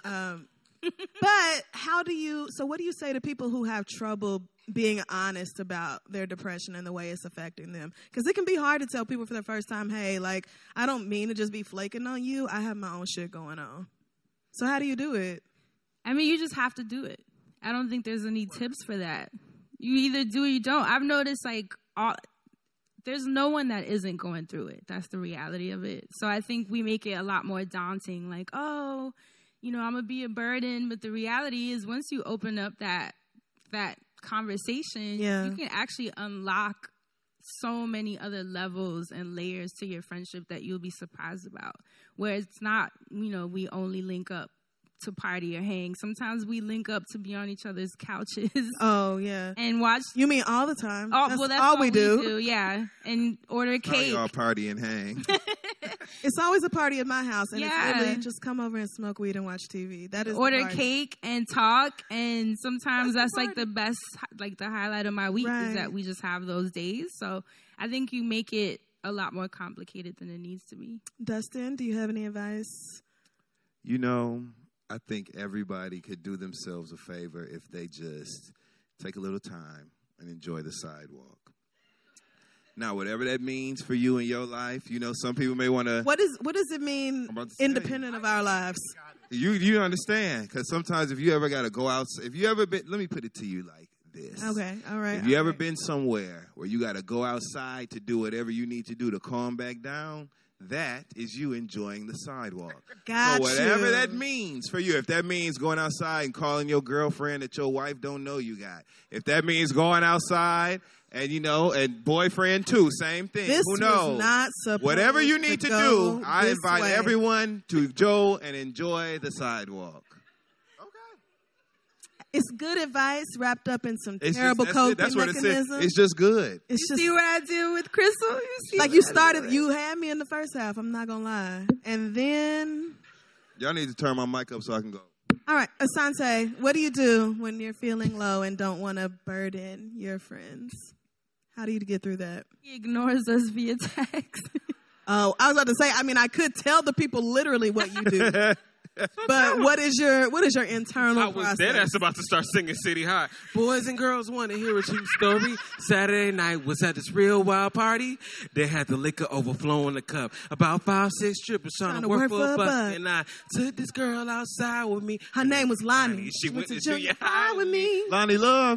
but what do you say to people who have trouble being honest about their depression and the way it's affecting them? Because it can be hard to tell people for the first time, hey, like, I don't mean to just be flaking on you. I have my own shit going on. So how do you do it? I mean, you just have to do it. I don't think there's any tips for that. You either do or you don't. I've noticed, like, there's no one that isn't going through it. That's the reality of it. So I think we make it a lot more daunting. Like, oh, I'm going to be a burden. But the reality is once you open up that conversation, you can actually unlock so many other levels and layers to your friendship that you'll be surprised about. Where it's not, we only link up to party or hang. Sometimes we link up to be on each other's couches. Oh, yeah. And watch. You mean all the time? That's all we do. Yeah. And order cake. Y'all party and hang. It's always a party at my house. And Yeah. it's literally just come over and smoke weed and watch TV. That is order the party. cake and talk. And sometimes that's like the best, like the highlight of my week Right. is that we just have those days. So I think you make it a lot more complicated than it needs to be. Dustin, do you have any advice? I think everybody could do themselves a favor if they just take a little time and enjoy the sidewalk. Now, whatever that means for you in your life, some people may want to. What does it mean independent of our lives? You understand? Because sometimes if you ever got to go out, if you ever been, let me put it to you like this. Okay, all right. If you ever been somewhere where you got to go outside to do whatever you need to do to calm back down, that is you enjoying the sidewalk. Got so whatever you. that means for you, if that means going outside and calling your girlfriend that your wife don't know you got, if that means going outside and and boyfriend too, same thing. This Who knows? was not supposed Whatever you need to go do, I this invite way. everyone to go and enjoy the sidewalk. It's good advice wrapped up in some It's terrible just, that's coping it. That's what it mechanism. is. It's just good. It's just, See what I did with Crystal? You had me in the first half, I'm not gonna lie. And then Y'all need to turn my mic up so I can go. all right, Asante, what do you do when you're feeling low and don't want to burden your friends? How do you get through that? He ignores us via text. Oh, I was about to say, I could tell the people literally what you do. But what is your internal I was process? dead ass about to start singing City High. Boys and girls want to hear a true story. Saturday night was at this real wild party. They had the liquor overflowing the cup. About 5-6 strippers trying to work for a buck. And I took this girl outside with me. Her name was Lonnie. She went to junior high with me. Lonnie Love.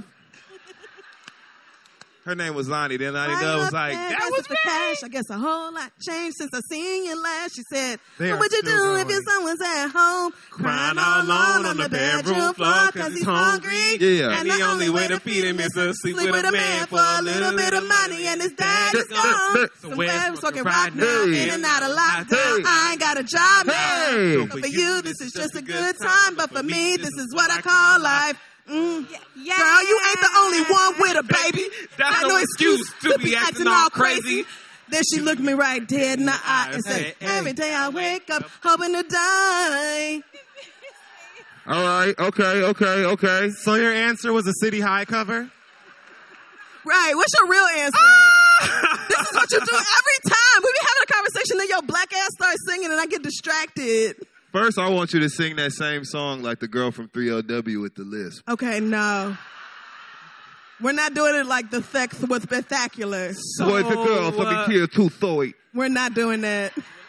Her name was Lonnie. Then Lonnie Love was like, that was the cash. I guess a whole lot changed since I seen you last. She said, They what are would you still do if your son was at home? Crying all alone on the bedroom floor because he's hungry. Yeah. And the only way to feed him is to sleep with a man for a little bit of money. And his dad is gone. Somewhere smoking right now, in and out of lockdown. I ain't got a job now. But for you, this is just a good time. But for me, this is what I call life. Yeah. Girl, you ain't the only one with a baby. That's no excuse to be acting all crazy. Then she looked me right dead in the eye and said, every day I wake up hoping to die. All right. Okay. So your answer was a City High cover? Right. What's your real answer? This is what you do every time. We be having a conversation, then your black ass starts singing and I get distracted. First, I want you to sing that same song like the girl from 3LW with the lisp. Okay, no. We're not doing it like the sex was spectacular. Boy, the girl from the kill too thoy. We're not doing that.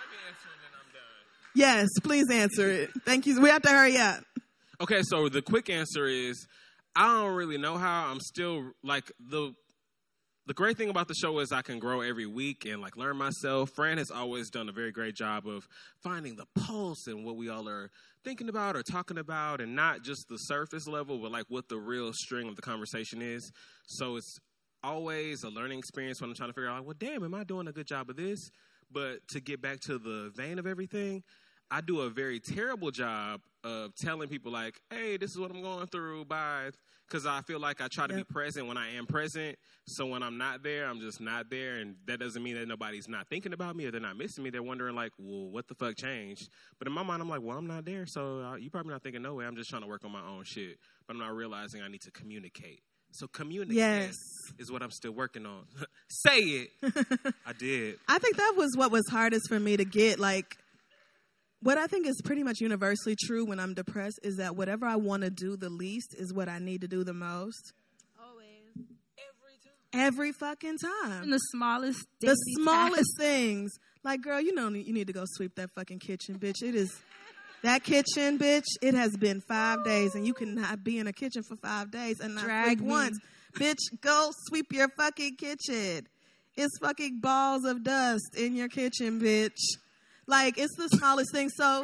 Yes, please answer it. Thank you. We have to hurry up. Okay, so the quick answer is I don't really know how. I'm still like the great thing about the show is I can grow every week and like learn myself. Fran has always done a very great job of finding the pulse and what we all are thinking about or talking about, and not just the surface level, but like what the real string of the conversation is. So it's always a learning experience when I'm trying to figure out, well, damn, am I doing a good job of this? But to get back to the vein of everything, I do a very terrible job of telling people like, hey, this is what I'm going through, bye. Because I feel like I try to be present when I am present. So when I'm not there, I'm just not there. And that doesn't mean that nobody's not thinking about me or they're not missing me. They're wondering like, well, what the fuck changed? But in my mind, I'm like, well, I'm not there. So you probably not thinking no way. I'm just trying to work on my own shit. But I'm not realizing I need to communicate. So communicate is what I'm still working on. Say it. I did. I think that was what was hardest for me to get. Like, what I think is pretty much universally true when I'm depressed is that whatever I want to do the least is what I need to do the most. Always. Every fucking time. And the smallest things. Like, girl, you know you need to go sweep that fucking kitchen, bitch. It is that kitchen, bitch. It has been 5 days, and you cannot be in a kitchen for 5 days and not Drag sweep me. once. Bitch, go sweep your fucking kitchen. It's fucking balls of dust in your kitchen, bitch. Like, it's the smallest thing. So,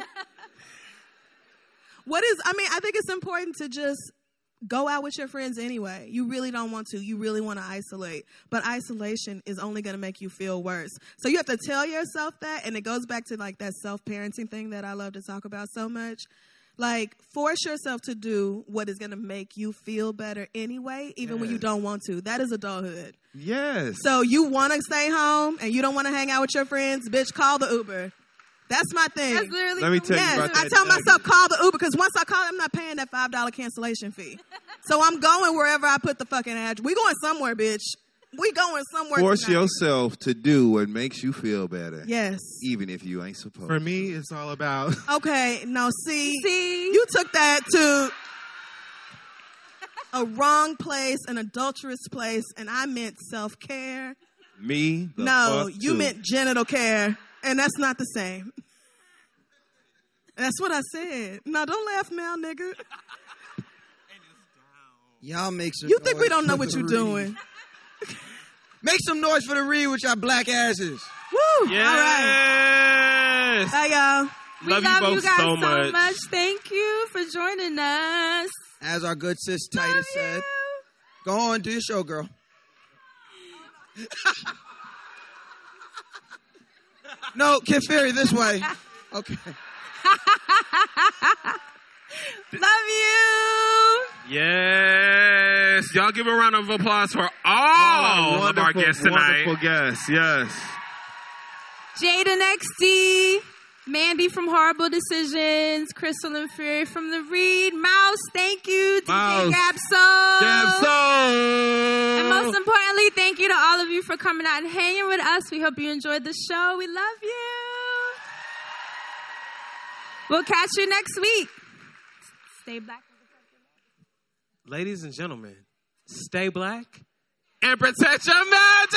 I think it's important to just go out with your friends anyway. You really don't want to. You really want to isolate. But isolation is only going to make you feel worse. So you have to tell yourself that, and it goes back to, like, that self-parenting thing that I love to talk about so much. Like, force yourself to do what is going to make you feel better anyway, even when you don't want to. That is adulthood. Yes. So you want to stay home, and you don't want to hang out with your friends, bitch, call the Uber. That's my thing. That's literally Let me tell you about that. I tell myself, call the Uber, because once I call it, I'm not paying that $5 cancellation fee. So I'm going wherever I put the fucking address. We going somewhere, bitch. We going somewhere Force tonight. yourself to do what makes you feel better. Yes. Even if you ain't supposed For me, it's all about... Okay, no, see, you took that to a wrong place, an adulterous place, and I meant self-care. Me? No, you meant genital care, and that's not the same. That's what I said. No, don't laugh now, nigga. Y'all make some You think we noise don't know for what the you're Reed. doing. Make some noise for the Reed with y'all black asses. Woo! Yes. All right. Bye, y'all. We Love love you you both guys so so much. much. Thank you for joining us. As our good sis Titus said. Go on, do your show, girl. No, Kid Fury, this way. Okay. Love you. Yes. Y'all give a round of applause for all of our guests tonight. Wonderful guests, yes. Jaden XD, Mandy from Horrible Decisions, Crystal and Fury from The Read, Mouse, thank you, DJ Gabso. And most importantly, thank you to all of you for coming out and hanging with us. We hope you enjoyed the show. We love you. We'll catch you next week. Stay black. Ladies and gentlemen, stay black and protect your magic.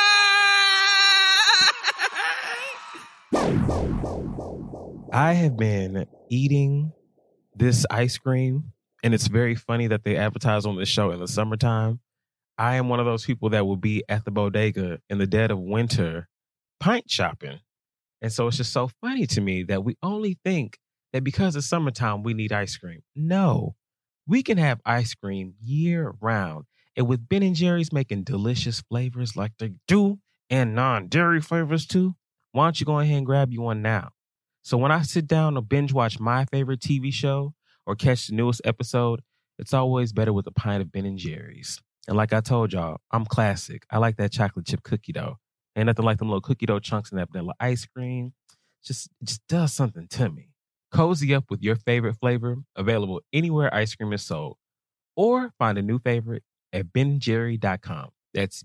I have been eating this ice cream, and it's very funny that they advertise on this show in the summertime. I am one of those people that will be at the bodega in the dead of winter pint shopping. And so it's just so funny to me that we only think that because it's summertime, we need ice cream. No, we can have ice cream year round. And with Ben & Jerry's making delicious flavors like they do and non-dairy flavors too, why don't you go ahead and grab you one now? So when I sit down to binge watch my favorite TV show or catch the newest episode, it's always better with a pint of Ben & Jerry's. And like I told y'all, I'm classic. I like that chocolate chip cookie though. Ain't nothing like them little cookie dough chunks in that vanilla ice cream. Just does something to me. Cozy up with your favorite flavor, available anywhere ice cream is sold. Or find a new favorite at benjerry.com. That's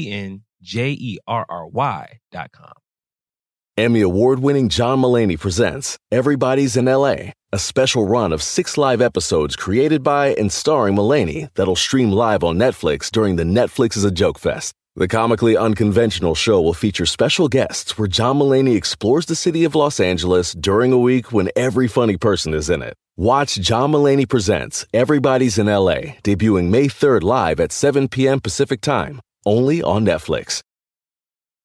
BenJerry.com. Emmy award-winning John Mulaney presents Everybody's in L.A., a special run of 6 live episodes created by and starring Mulaney that'll stream live on Netflix during the Netflix is a Joke Fest. The comically unconventional show will feature special guests where John Mulaney explores the city of Los Angeles during a week when every funny person is in it. Watch John Mulaney Presents Everybody's in L.A., debuting May 3rd live at 7 p.m. Pacific Time, only on Netflix.